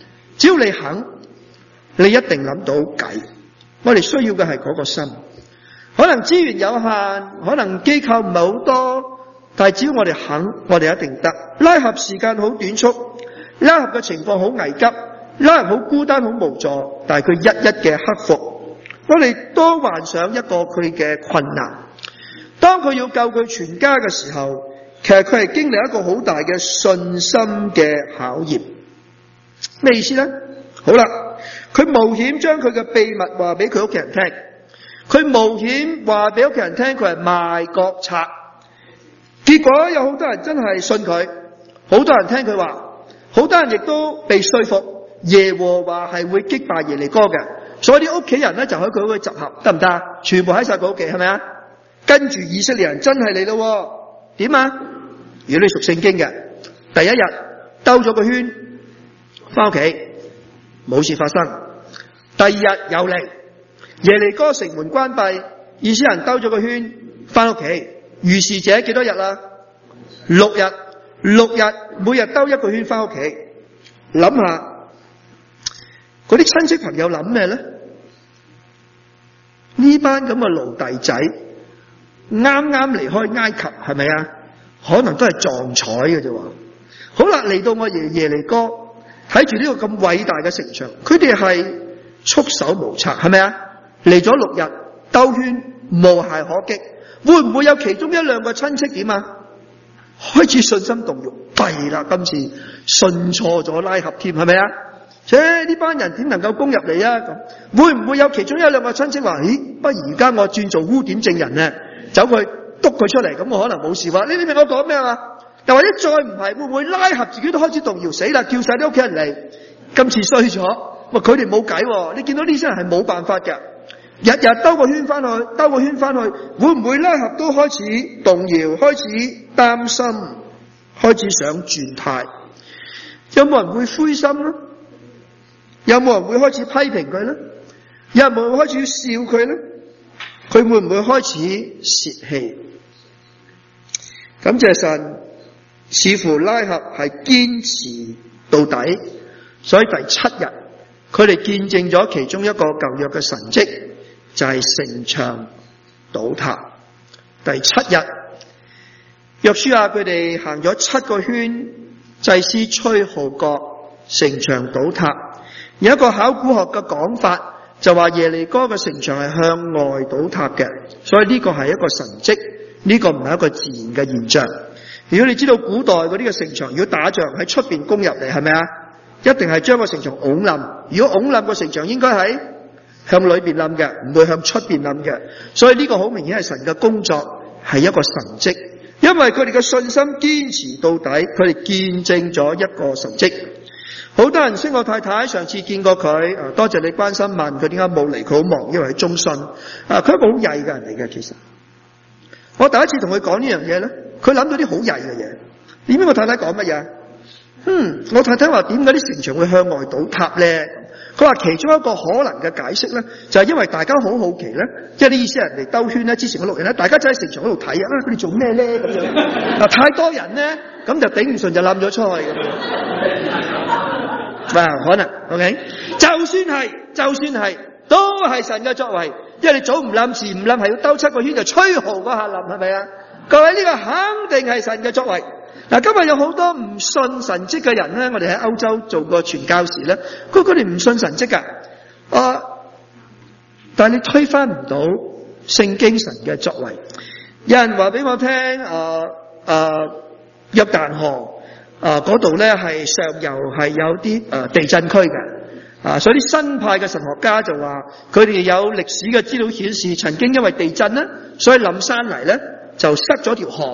你一定諗到計。我哋需要嘅係嗰個心。可能資源有限，可能機構唔係好多，但係只要我哋肯，我哋一定得。拉合時間好短促，拉合嘅情況好危急，拉合好孤單好無助，但係佢一一嘅克服。我哋多幻想一個佢嘅困難，當佢要救佢全家嘅時候，其實佢係經歷一個好大嘅信心嘅考驗。咩意思呢？好啦，佢冒險將佢嘅秘密話俾佢屋企人聽，佢冒險話俾屋企人聽佢係賣國賊，結果有好多人真係信佢，好多人聽佢話，好多人亦都被說服耶和華係會擊敗耶利哥嘅，所以啲屋企人咧就喺佢屋企集合，得唔得？全部喺晒佢屋企，係咪啊？跟住以色列人真係嚟咯，點啊？如果你熟聖經嘅，第一日兜咗個圈翻屋企，冇事發生。第二日又嚟，耶利哥城門關閉，以色列人兜咗個圈翻屋企。如是者幾多日啦？6日，每日兜一個圈翻屋企。諗下嗰啲親戚朋友諗咩咧？呢班咁嘅奴隸仔啱啱離開埃及，係咪啊？可能都係撞彩嘅啫。好啦，嚟到我耶利哥，睇住呢個咁偉大嘅城牆，佢哋係束手無策，係咪啊？嚟咗6日兜圈，無懈可擊。會唔會有其中一兩個親戚點啊？開始信心動搖，弊啦！今次信錯咗拉合添，係咪啊？呢班人點能夠攻入嚟啊？咁會唔會有其中一兩個親戚話：咦，不如而家我轉做污點證人咧，走去督佢出嚟，咁我可能冇事話。你明我講咩啊？又或者再唔係，會唔會拉合自己都開始動搖，死啦，叫晒啲屋企人嚟？今次衰咗，佢哋冇計，你見到呢些人係冇辦法嘅。日日兜個圈翻去，會唔會拉合都開始動搖，開始擔心，開始想轉態？有冇人會灰心呢？有冇人會開始批評佢呢？有冇人會開始笑佢呢？佢會唔會開始泄氣？感謝神，似乎拉合係堅持到底，所以第7日佢哋見證咗其中一個舊約嘅神蹟，就係城牆倒塌。第7日，約書亞佢哋行咗7個圈，祭司吹號角，城牆倒塌。有一個考古學嘅講法，就話耶利哥嘅城牆係向外倒塌嘅，所以呢個係一個神蹟，呢個唔係一個自然嘅現象。如果你知道古代嗰啲嘅城牆，如果打仗喺出邊攻入嚟，係咪啊？一定係將個城牆拱冧。如果拱冧個城牆，應該係向裏邊冧嘅，唔會向出邊冧嘅。所以呢個好明顯係神嘅工作，係一個神蹟。因為佢哋嘅信心堅持到底，佢哋見證咗一個神蹟。好多人識我太太，上次見過佢，多謝你關心問佢點解冇嚟，佢好忙，因為喺中信。佢係一個好曳嘅人嚟嘅，其實。我第一次同佢講呢樣嘢咧，佢諗到啲好曳嘅嘢。點解我太太講乜嘢？我太太話點解啲城牆會向外倒塌咧？佢話其中一個可能嘅解釋咧，就係因為大家好好奇咧，即係啲以色列人嚟兜圈咧，之前嗰6日咧，大家就喺城牆嗰度睇啊，佢哋做咩咧咁樣？嗱，太多人咧，咁就頂唔順就冧咗出去咁樣。可能 OK， 就算係都係神嘅作為，因為你早唔冧遲唔冧，係要兜7個圈就吹號嗰下冧，係咪啊？各位，呢個肯定係神嘅作為。嗱，今日有好多唔信神蹟嘅人咧，我哋喺歐洲做過傳教士咧，佢哋唔信神蹟噶，但係你推翻唔到聖經神嘅作為。有人話俾我聽，約旦河嗰度咧係上游係有啲地震區嘅，所以啲新派嘅神學家就話，佢哋有歷史嘅資料顯示，曾經因為地震咧，所以冧山泥咧就塞咗條河。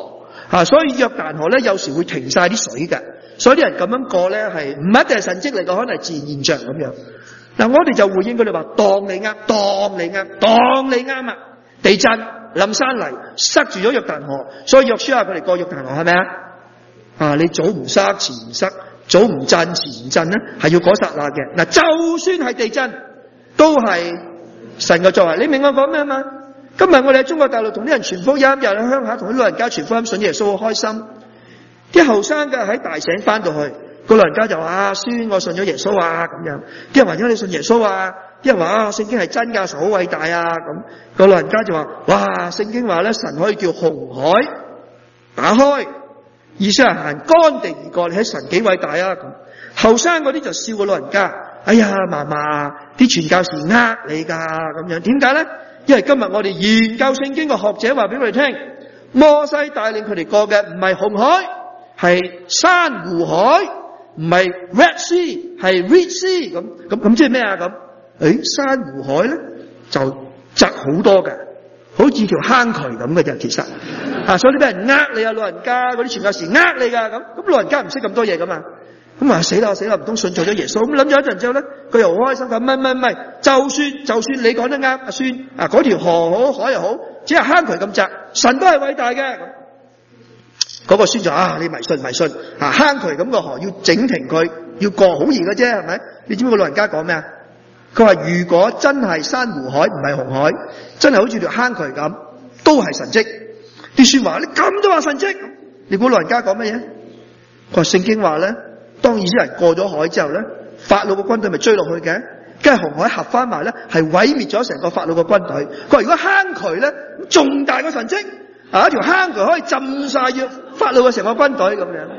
所以約旦河咧有時會停晒啲水嘅，所以啲人咁樣過咧係唔一定係神蹟嚟嘅，可能係自然現象咁樣。嗱，我哋就回應佢哋話：當你啱，當你啱，當你啱啊！地震、冧山泥，塞住咗約旦河，所以約書亞佢哋過約旦河係咪啊？你早唔塞，遲唔塞，早唔震，遲唔震咧，係要嗰剎那嘅。嗱，就算係地震，都係神嘅作為。你明我講咩嘛？今日我哋喺中國大陸同啲人傳福音，又喺鄉下同啲老人家傳福音，信耶穌好開心。啲後生嘅喺大醒翻到去，個老人家就話：孫，我信咗耶穌啊咁樣。啲人話：點解你信耶穌啊？啲人話：聖經係真㗎，神好偉大啊咁。個老人家就話：哇，聖經話咧，神可以叫紅海打開，意思係行乾地而過，你睇神幾偉大啊咁。後生嗰啲就笑個老人家：哎呀，嫲嫲，啲傳教士呃你㗎咁樣。點解咧？因為今日我哋研究聖經嘅學者話俾我哋聽，摩西帶領佢哋過嘅唔係紅海，係珊瑚海，唔係 Red Sea， 係 Red Sea 咁即係咩啊咁？珊瑚海咧就窄好多嘅，好似條坑渠咁嘅啫，其實所以啲人呃你啊，老人家嗰啲傳教士呃你噶咁老人家唔識咁多嘢噶嘛，咁啊死啦，唔通信錯咗耶穌？咁諗咗一陣之後咧，佢又好開心咁，唔係，就算你講得啱，阿孫嗰條河好，海又好，只係坑渠咁窄，神都係偉大嘅咁。嗰個孫就你迷信坑渠咁個河要整停佢，要過好易嘅啫，係咪？你知唔知個老人家講咩啊？佢話如果真係珊瑚海唔係紅海，真係好似條坑渠咁，都係神蹟。啲孫話：你咁都話神蹟？你估老人家講乜嘢？佢話聖經話咧，當以色列人過咗海之後咧，法老嘅軍隊咪追落去嘅，跟住紅海合翻埋咧，係毀滅咗成個法老嘅軍隊。佢話如果坑渠咧，仲大過神蹟，一條坑渠可以浸晒約法老嘅成個軍隊咁樣。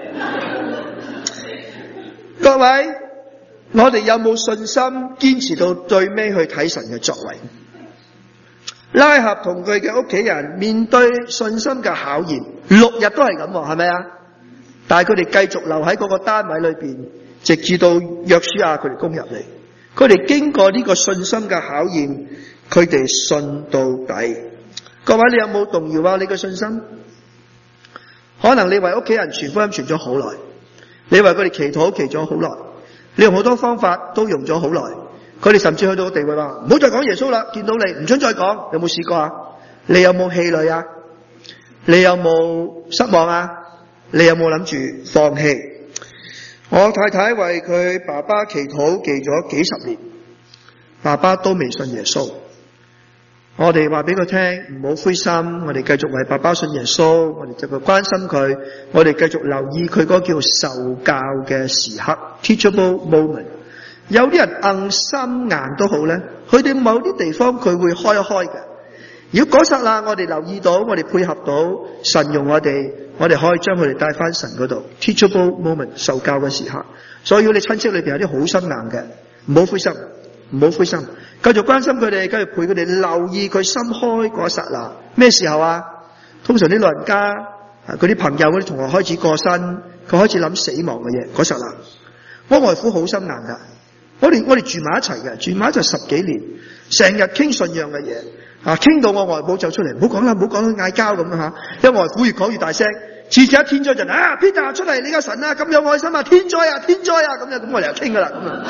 各位，我哋有冇信心堅持到最尾去睇神嘅作為？拉合同佢嘅屋企人面對信心嘅考驗，6日都係咁，係咪啊？但係佢哋繼續留喺嗰個單位裏邊，直至到約書亞佢哋攻入嚟。佢哋經過呢個信心嘅考驗，佢哋信到底。各位，你有冇動搖啊？你嘅信心？可能你為屋企人傳福音傳咗好耐，你為佢哋祈禱祈咗好耐，你用好多方法都用咗好耐，佢哋甚至去到個地位話唔好再講耶穌啦，見到你唔准再講。有冇試過啊？你有冇氣餒啊？你有冇失望啊？你有冇諗住放棄？我太太為佢爸爸祈禱祈咗幾十年，爸爸都未信耶穌。我哋話俾佢聽唔好灰心，我哋繼續為爸爸信耶穌，我哋繼續關心佢，我哋繼續留意佢嗰叫受教嘅時刻 teachable moment。有啲人硬心硬都好咧，去到某啲地方佢會開一開嘅。如果嗰剎那我哋留意到，我哋配合到神用我哋可以將佢哋帶翻神嗰度 teachable moment 受教嘅時刻。所以如果你親戚裏邊有啲好心硬嘅，唔好灰心，唔好灰心，繼續關心佢哋，繼續陪佢哋，留意佢心開嗰一剎那。咩時候啊？通常啲老人家佢啲朋友嗰啲同學開始過身，佢開始諗死亡嘅嘢嗰剎那。我外父好心硬噶，我哋住埋一齊嘅，住埋一齊10幾年，成日傾信仰嘅嘢。傾到我外母走出嚟，唔好講啦，嗌交咁啊吓！因為外父越講越大聲，次次一天災陣，Peter 出嚟，你個神啊咁有愛心啊，天災啊咁樣，咁我哋又傾噶啦咁啊，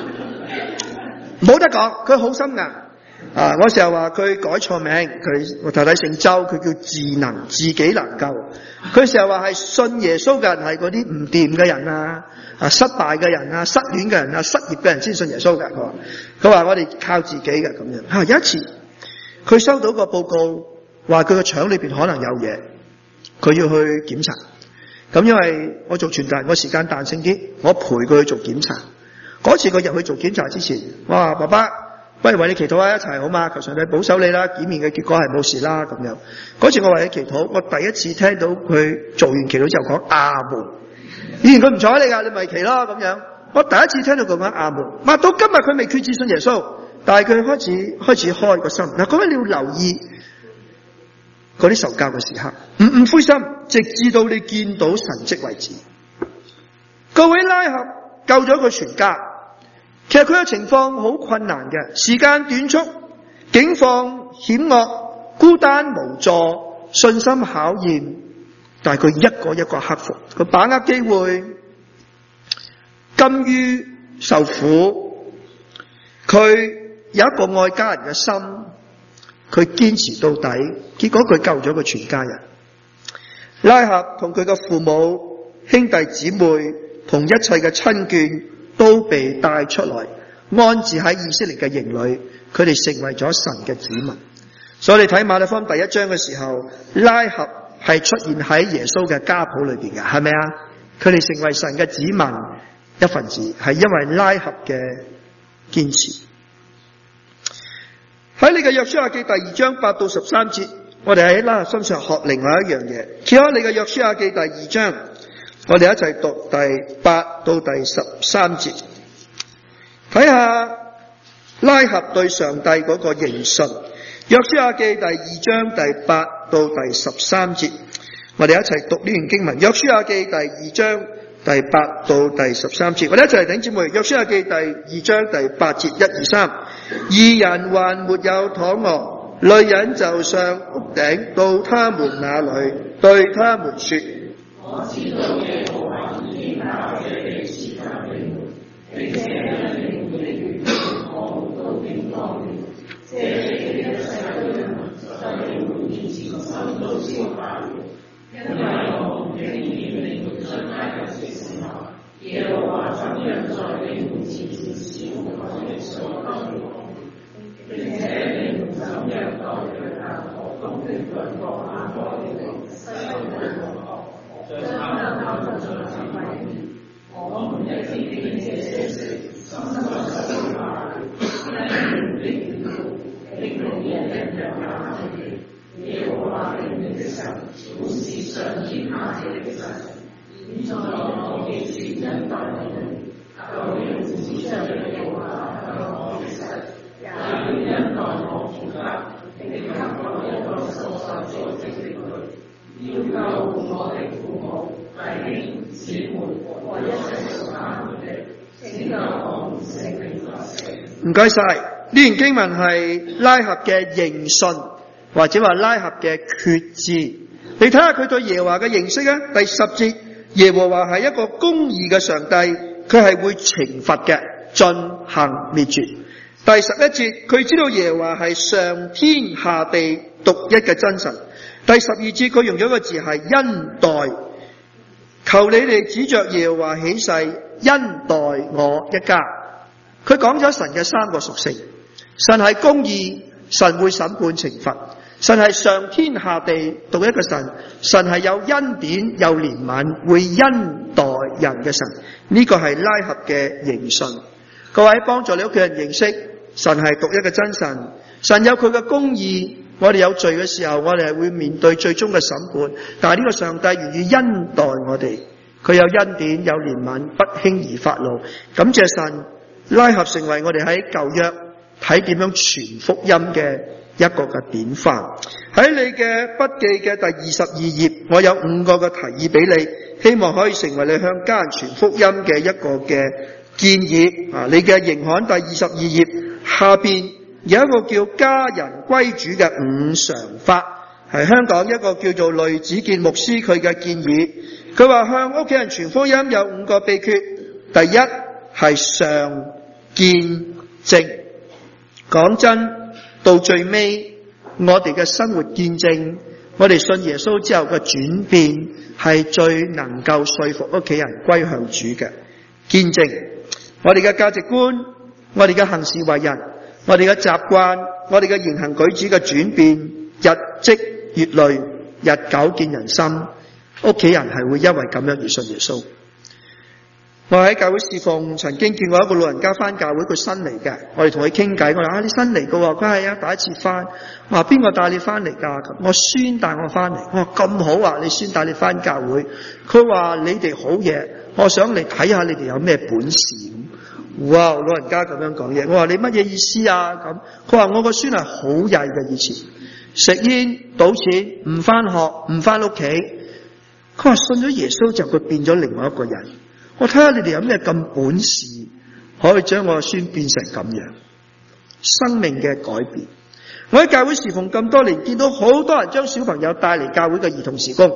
冇得講，佢好心硬。我成日話佢改錯名，我太太姓周，佢叫自己能夠。佢成日話係信耶穌嘅人係嗰啲唔掂嘅人失敗嘅人失戀嘅人失業嘅人先信耶穌嘅。佢話我哋靠自己嘅咁樣。有一次佢收到個報告，話佢個腸裏邊可能有嘢，佢要去檢查。咁因為我做傳道人，我時間彈性啲，我陪佢去做檢查。嗰次佢入去做檢查之前，我話爸爸，不如為你祈禱一齊好嘛？求上帝保守你啦，檢驗嘅結果係冇事啦咁樣。嗰次我為你祈禱，我第一次聽到佢做完祈禱之後講阿門。以前佢唔睬你噶，你咪祈咯咁樣。我第一次聽到佢講阿門，到今日佢未決志信耶穌。但係佢開始開個心。各位你要留意嗰啲受教嘅時刻，唔灰心，直至到你見到神蹟為止。各位，拉合救咗佢全家，其實佢嘅情況好困難嘅，時間短促，境況險惡，孤單無助，信心考驗， 但係佢一個一個克服，佢把握機會，甘於受苦，佢有一個愛家人嘅心，佢堅持到底，結果佢救咗個全家人。拉合同佢嘅父母、兄弟姊妹同一切嘅親眷都被帶出來，安置喺以色列嘅營裏，佢哋成為咗神嘅子民。所以你睇馬太福音第1章嘅時候，拉合係出現喺耶穌嘅家譜裏邊嘅，係咪啊？佢哋成為神嘅子民一份子，係因為拉合嘅堅持。喺你嘅約書亞記第2章8到13節，我哋喺拉合身上學另外一樣嘢。揭開你嘅約書亞記第2章，我哋一齊讀第8到第13節，睇下拉合對上帝嗰個認信。約書亞記第2章第8到第13節，我哋一齊讀呢段經文。約書亞記第2章第8到第13節，我哋一齊嚟頂姊妹。約書亞記第2章第8節，1、2、3。二人還沒有躺臥，女人就上屋頂到他們那裏，對他們說：我知道耶和華已經把這地賜給你們，並且因你們的緣故，我們都應當了。這地的一切居民在你們面前心都消化了，因為我們聽見你們出埃及的時候，耶和華怎樣在你們前面使我們所得的，並且你們怎樣待約旦河東的兩個亞摩利人西宏的同學，將他們交在外面。我們一聽見這些事，心就消化了，因你們的緣故，令你人一樣下地。耶和華你們的神，本是上天下地的神，現在我既是恩待你們，就要指着耶和華向我的神，也要恩待我全家，並給我一個所受所職的女，要救我的父母、弟兄姊妹和一切屬他們的，拯救我們性命得勝。唔該晒，呢段經文係拉合嘅認信，或者話拉合嘅決志。你睇下佢對耶和華嘅認識啊。第10節，耶和華係一個公義嘅上帝，佢係會懲罰嘅，進行滅絕。第11節，佢知道耶和華係上天下地獨一嘅真神。第12節，佢用咗一個字係恩待，求你哋指着耶和華起誓，恩待我一家。佢講咗神嘅3個屬性，神係公義，神會審判懲罰，神係上天下地獨一嘅神，神係有恩典有憐憫，會恩待人嘅神。呢個係拉合嘅認信。各位，幫助你屋企人認識神係獨一嘅真神，神有佢嘅公義。我哋有罪嘅時候，我哋係會面對最終嘅審判，但係呢個上帝願意恩待我哋，佢有恩典有憐憫，不輕易發怒。感謝神，拉合成為我哋喺舊約睇點樣傳福音嘅一個嘅典範。喺你嘅筆記嘅第22頁，我有5個嘅提議俾你，希望可以成為你向家人傳福音嘅一個嘅建議。你嘅營刊第22頁下邊有一個叫家人歸主嘅5常法，係香港一個叫做雷子健牧師佢嘅建議。佢話向屋企人傳福音有5個秘訣。第一係常見證。講真，到最尾我哋嘅生活見證，我哋信耶穌之後嘅轉變，係最能夠說服屋企人歸向主嘅見證。我哋嘅價值觀，我哋嘅行事為人，我哋嘅習慣，我哋嘅言行舉止嘅轉變，日積月累，日久見人心，屋企人係會因為咁樣而信耶穌。我喺教會侍奉，曾經見過一個老人家翻教會，佢新嚟嘅，我哋同佢傾偈，我話你新嚟嘅喎，佢係啊，第一次翻。我話邊個帶你翻嚟㗎？我孫帶我翻嚟。我話咁好啊，你孫帶你翻教會。佢話你哋好嘢，我想嚟睇下你哋有咩本事。哇！老人家咁樣講嘢，我話你乜嘢意思啊？咁佢話我個孫係好曳嘅，以前食煙賭錢，唔翻學唔翻屋企。佢話信咗耶穌之後，佢變咗另外一個人。我睇下你哋有咩咁本事，可以將我個孫變成咁樣，生命嘅改變。我喺教會侍奉咁多年，見到好多人將小朋友帶嚟教會嘅兒童事工，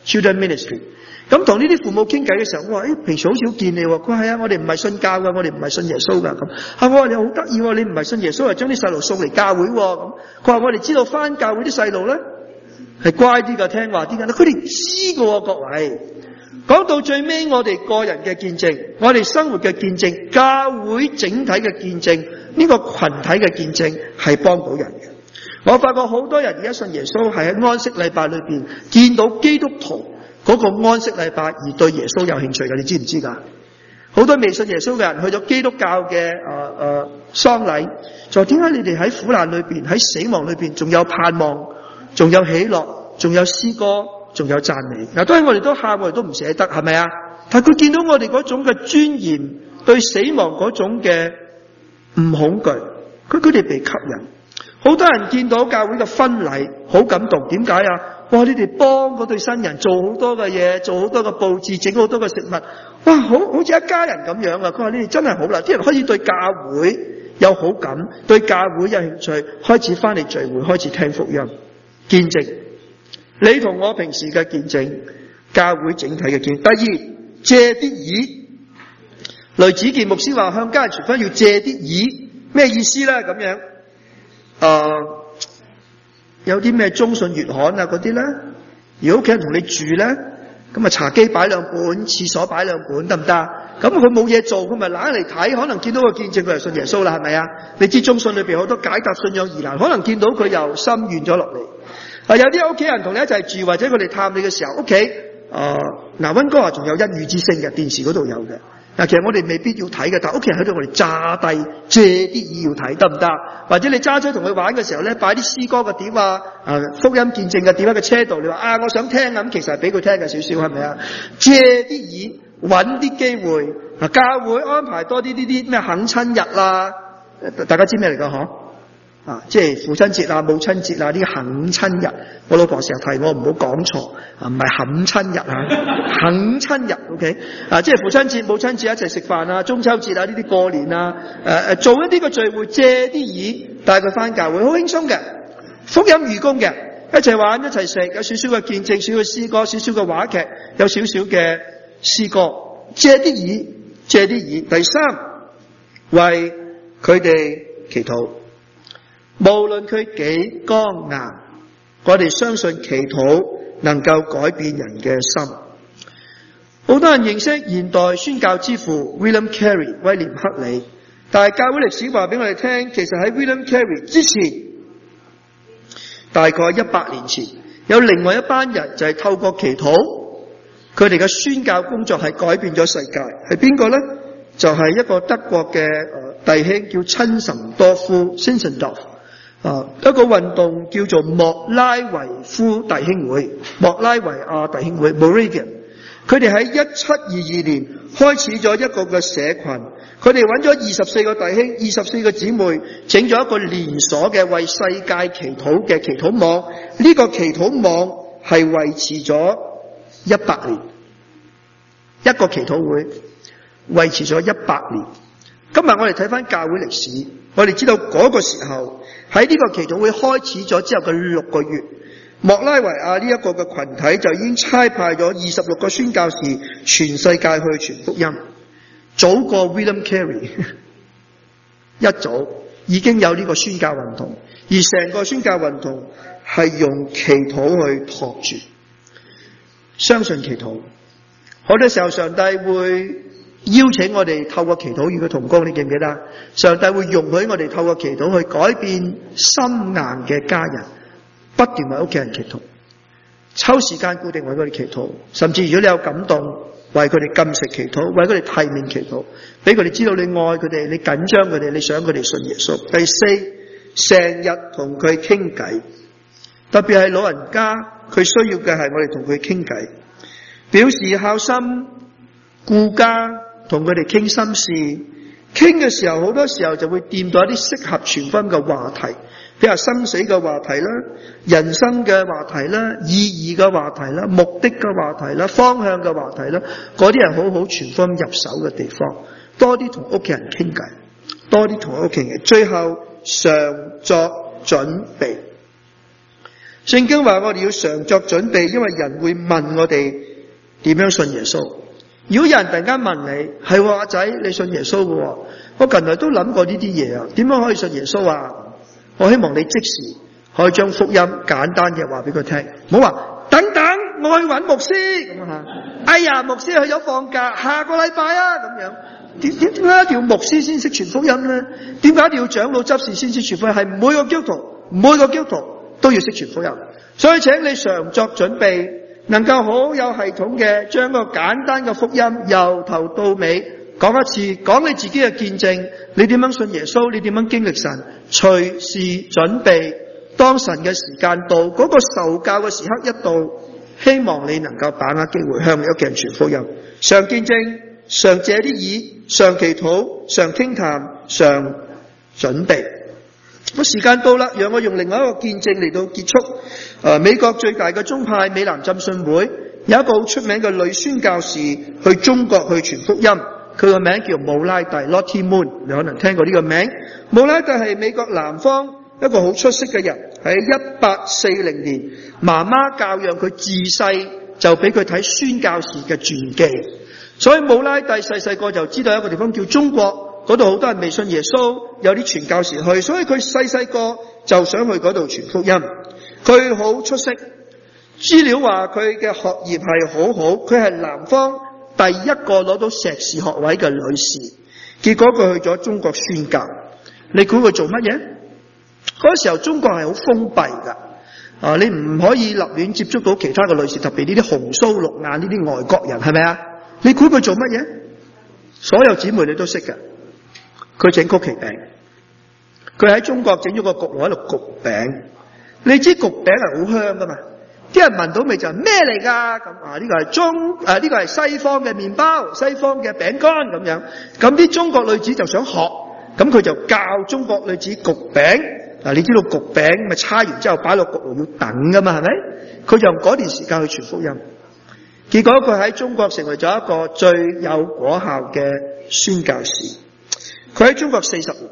Children Ministry。咁同呢啲父母傾偈嘅時候，我話：平時好少見你喎。佢話：係啊，我哋唔係信教㗎，我哋唔係信耶穌㗎。咁我話你好得意喎，你唔係信耶穌，係將啲細路送嚟教會喎。咁佢話：我哋知道返教會啲細路咧係乖啲㗎，聽話啲㗎。佢哋知㗎喎，各位。講到最尾，我哋個人嘅見證，我哋生活嘅見證，教會整體嘅見證，呢個群體嘅見證係幫到人嘅。我發覺好多人而家信耶穌係喺安息禮拜裏邊見到基督徒嗰個安息禮拜而對耶穌有興趣嘅，你知唔知㗎？好多未信耶穌嘅人去咗基督教嘅喪禮，就點解你哋喺苦難裏邊、喺死亡裏邊仲有盼望、仲有喜樂、仲有詩歌、仲有讚美？嗱，當然我哋都喊，我哋都唔捨得，係咪啊？但係佢見到我哋嗰種嘅尊嚴，對死亡嗰種嘅唔恐懼，佢哋被吸引。好多人見到教會嘅婚禮好感動，點解啊？哇！你哋幫嗰對新人做好多嘅嘢，做好多嘅佈置，整好多嘅食物，哇！好似一家人咁樣啊！佢話你哋真係好啦，啲人開始對教會有好感，對教會有興趣，開始翻嚟聚會，開始聽福音，見證。你同我平時嘅見證，教會整體嘅見證。第二，借啲耳。雷子健牧師話向家人傳福音要借啲耳，咩意思咧？咁樣。有啲咩中信月刊啊嗰啲咧，如果屋企人同你住咧，咁啊茶几擺兩本，廁所擺兩本得唔得？咁佢冇嘢做，佢咪攬嚟睇，可能見到個見證佢就信耶穌啦，係咪啊？你知中信裏邊好多解答信仰疑難，可能見到佢又心軟咗落嚟。有啲屋企人同你一齊住，或者佢哋探你嘅時候，屋企溫哥華仲有一語之聲嘅電視嗰度有嘅。嗱，其實我哋未必要睇嘅，但係屋企人喺度，我哋炸低借啲耳要睇得唔得？或者你揸車同佢玩嘅時候咧，擺啲詩歌嘅碟福音見證嘅碟喺個車度，你話我想聽啊，咁其實係俾佢聽嘅少少，係咪啊？借啲耳，揾啲機會，教會安排多啲呢啲咩懇親日啦，大家知咩嚟㗎嗬？即係父親節啊、母親節啊，呢個懇親日，我老婆成日提我唔好講錯，唔係懇親日啊，懇親日 ，OK， 即係父親節、母親節一齊食飯啊，中秋節啊呢啲過年啊，做一啲個聚會，借啲耳帶佢翻教會，好輕鬆嘅，福音義工嘅，一齊玩一齊食，有少少嘅見證，少少嘅詩歌，少少嘅話劇，有少少嘅詩歌，借啲耳，借啲耳。第三，為佢哋祈禱。無論佢幾剛硬，我哋相信祈禱能夠改變人嘅心。好多人認識現代宣教之父 William Carey 威廉克里，但係教會歷史話俾我哋聽，其實喺 William Carey 之前，大概100年前，有另外一班人就係透過祈禱，佢哋嘅宣教工作係改變咗世界。係邊個呢？就係一個德國嘅弟兄叫親什多夫 Zinzendorf。一個運動叫做莫拉維夫弟兄會，莫拉維亞弟兄會 Moravian， 佢哋喺1722年開始咗一個嘅社群，佢哋揾咗24個弟兄、24個姊妹，整咗一個連鎖嘅為世界祈禱嘅祈禱網。呢個祈禱網係維持咗100年，一個祈禱會維持咗100年。今日我哋睇翻教會歷史，我哋知道嗰個時候喺呢個祈禱會開始咗之後嘅6個月，莫拉維亞呢一個嘅群體就已經差派咗26個宣教士全世界去傳福音，早過 William Carey 一早已經有呢個宣教運動，而成個宣教運動係用祈禱去托住，相信祈禱。好多時候上帝會邀請我哋透過祈禱與佢同工，你記唔記得？上帝會容許我哋透過祈禱去改變心硬嘅家人，不斷為屋企人祈禱，抽時間固定為佢哋祈禱，甚至如果你有感動，為佢哋禁食祈禱，為佢哋替面祈禱，俾佢哋知道你愛佢哋，你緊張佢哋，你想佢哋信耶穌。第四，成日同佢傾偈，特別係老人家，佢需要嘅係我哋同佢傾偈，表示孝心、顧家，同佢哋傾心事。傾嘅時候，好多時候就會掂到一啲適合傳福音嘅話題，譬如生死嘅話題啦、人生嘅話題啦、意義嘅話題啦、目的嘅話題啦、方向嘅話題啦，嗰啲係好好傳福音入手嘅地方。多啲同屋企人傾偈，多啲同屋企人。最後常作準備。 聖經話我哋要常作準備，因為人會問我哋點樣信耶穌。如果有人突然間問你，係喎，阿仔你信耶穌嘅喎，我近來都諗過呢啲嘢啊，點樣可以信耶穌啊？我希望你即時可以將福音簡單嘅話俾佢聽，唔好話等等我去揾牧師咁啊！哎呀，牧師去咗放假，下個禮拜啊咁樣。點解一定要牧師先識傳福音呢？點解一定要長老執事先識傳福音？係每個基督徒都要識傳福音。所以請你常作準備，能夠好有系統嘅將個簡單嘅福音由頭到尾講一次，講你自己嘅見證，你點樣信耶穌，你點樣經歷神，隨時準備，當神嘅時間到，嗰個受教嘅時刻一到，希望你能夠把握機會向你屋企人傳福音，常見證，常借啲耳，常祈禱，常傾談，常準備。時間到啦，讓我用另外一個見證嚟到結束。美國最大嘅宗派美南浸信會有一個好出名嘅女宣教士去中國去傳福音，佢個名叫姆拉蒂 Lottie Moon， 你可能聽過呢個名。姆拉蒂係美國南方一個好出色嘅人，喺1840年，媽媽教養佢自細就俾佢睇宣教士嘅傳記，所以姆拉蒂細個就知道有一個地方叫中國。嗰度好多人未信耶穌，有啲傳教士去，所以佢細個就想去嗰度傳福音。佢好出色，資料話佢嘅學業係好好，佢係南方第一個攞到碩士學位嘅女士。結果佢去咗中國宣教，你估佢做乜嘢？嗰時候中國係好封閉㗎，你唔可以立亂接觸到其他嘅女士，特別呢啲紅鬚綠眼呢啲外國人，係咪啊？你估佢做乜嘢？所有姊妹你都識㗎。佢整曲奇餅，佢喺中國整咗個焗爐喺度焗餅。你知焗餅係好香噶嘛？啲人聞到味就係咩嚟噶？咁呢個係西方嘅麵包、西方嘅餅乾咁樣。咁啲中國女子就想學，咁佢就教中國女子焗餅。你知道焗餅咪叉完之後擺落焗爐要等噶嘛？係咪？佢就用嗰段時間去傳福音。結果佢喺中國成為咗一個最有果效嘅宣教士。佢喺中國40年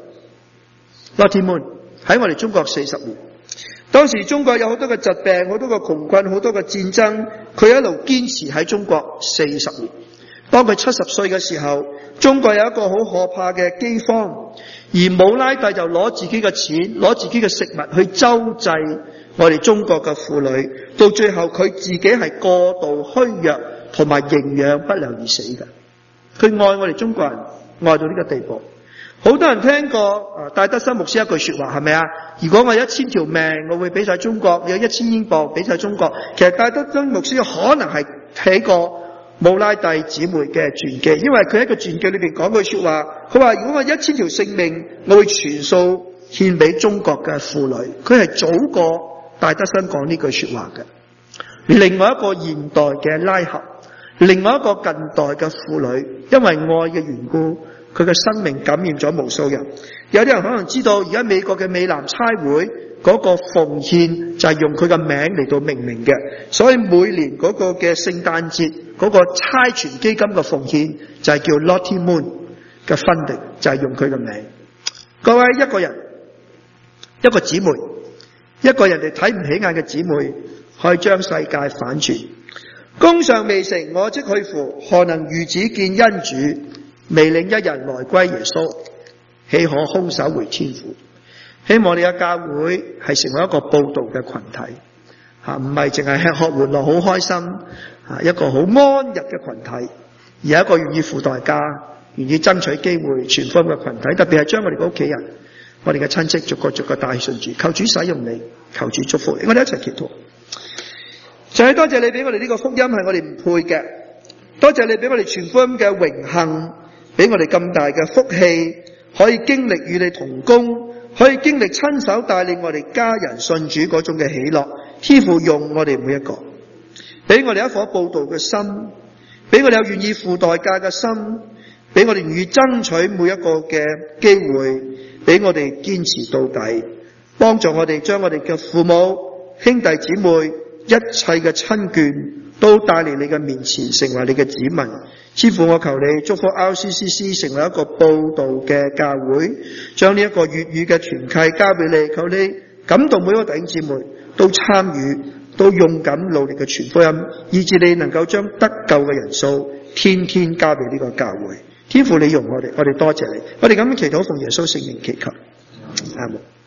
Lottie Moon 喺我哋中國40年。當時中國有好多嘅疾病，好多嘅窮困，好多嘅戰爭，佢一路堅持喺中國40年。當佢70歲嘅時候，中國有一個好可怕嘅饑荒，而姆拉蒂就攞自己嘅錢，攞自己嘅食物去周濟我哋中國嘅婦女，到最後佢自己係過度虛弱同埋營養不良而死嘅。佢愛我哋中國人，愛到呢個地步。好多人聽過戴德生牧師一句說話，係咪啊？如果我有1000條命，我會俾晒中國，有1000英鎊俾晒中國。其實戴德生牧師可能係睇過姆拉蒂姊妹嘅傳記，因為佢喺個傳記裏邊講句說話，佢話如果我1000條性命，我會全數獻俾中國嘅婦女。佢係早過戴德生講呢句說話嘅。另外一個現代嘅拉合，另外一個近代嘅婦女，因為愛嘅緣故，佢嘅生命感染咗無數人。有啲人可能知道，而家美國嘅美南差會嗰個奉獻就係用佢嘅名嚟到命名嘅，所以每年嗰個嘅聖誕節嗰個差傳基金嘅奉獻就係叫 Lottie Moon 嘅funding，就係用佢嘅名。各位，一個人，一個姊妹，一個人哋睇唔起眼嘅姊妹，可以將世界反轉。工尚未成，我即去乎，何能如子見恩主？未領一人來歸耶穌，豈可空手回天父？希望你嘅教會係成為一個佈道嘅群體，唔係淨係吃喝玩樂好開心，一個好安逸嘅群體，而係一個願意付代價、願意爭取機會傳福音嘅群體。特別係將我哋嘅屋企人、我哋嘅親戚逐個帶信主，求主使用你，求主祝福你。我哋一齊祈禱。就係多謝你俾我哋呢個福音係我哋唔配嘅，多謝你俾我哋傳福音嘅榮幸，俾我哋咁大嘅福氣，可以經歷與你同工，可以經歷親手帶領我哋家人信主嗰種嘅喜樂。天父用我哋每一個，俾我哋一顆佈道嘅心，俾我哋有願意付代價嘅心，俾我哋願意爭取每一個嘅機會，俾我哋堅持到底，幫助我哋將我哋嘅父母、兄弟姊妹一切嘅親眷都帶嚟你嘅面前，成為你嘅子民。天父，我求你祝福 RCCC 成為一個佈道嘅教會，將呢一個粵語嘅團契交俾你，求你感動每一個弟兄姊妹， 都參與，都勇敢努力嘅傳福音，以致你能夠將得救嘅人數天天交俾呢個教會。天父，你容我哋多謝你，我哋咁樣祈禱奉耶穌聖名祈求，阿門。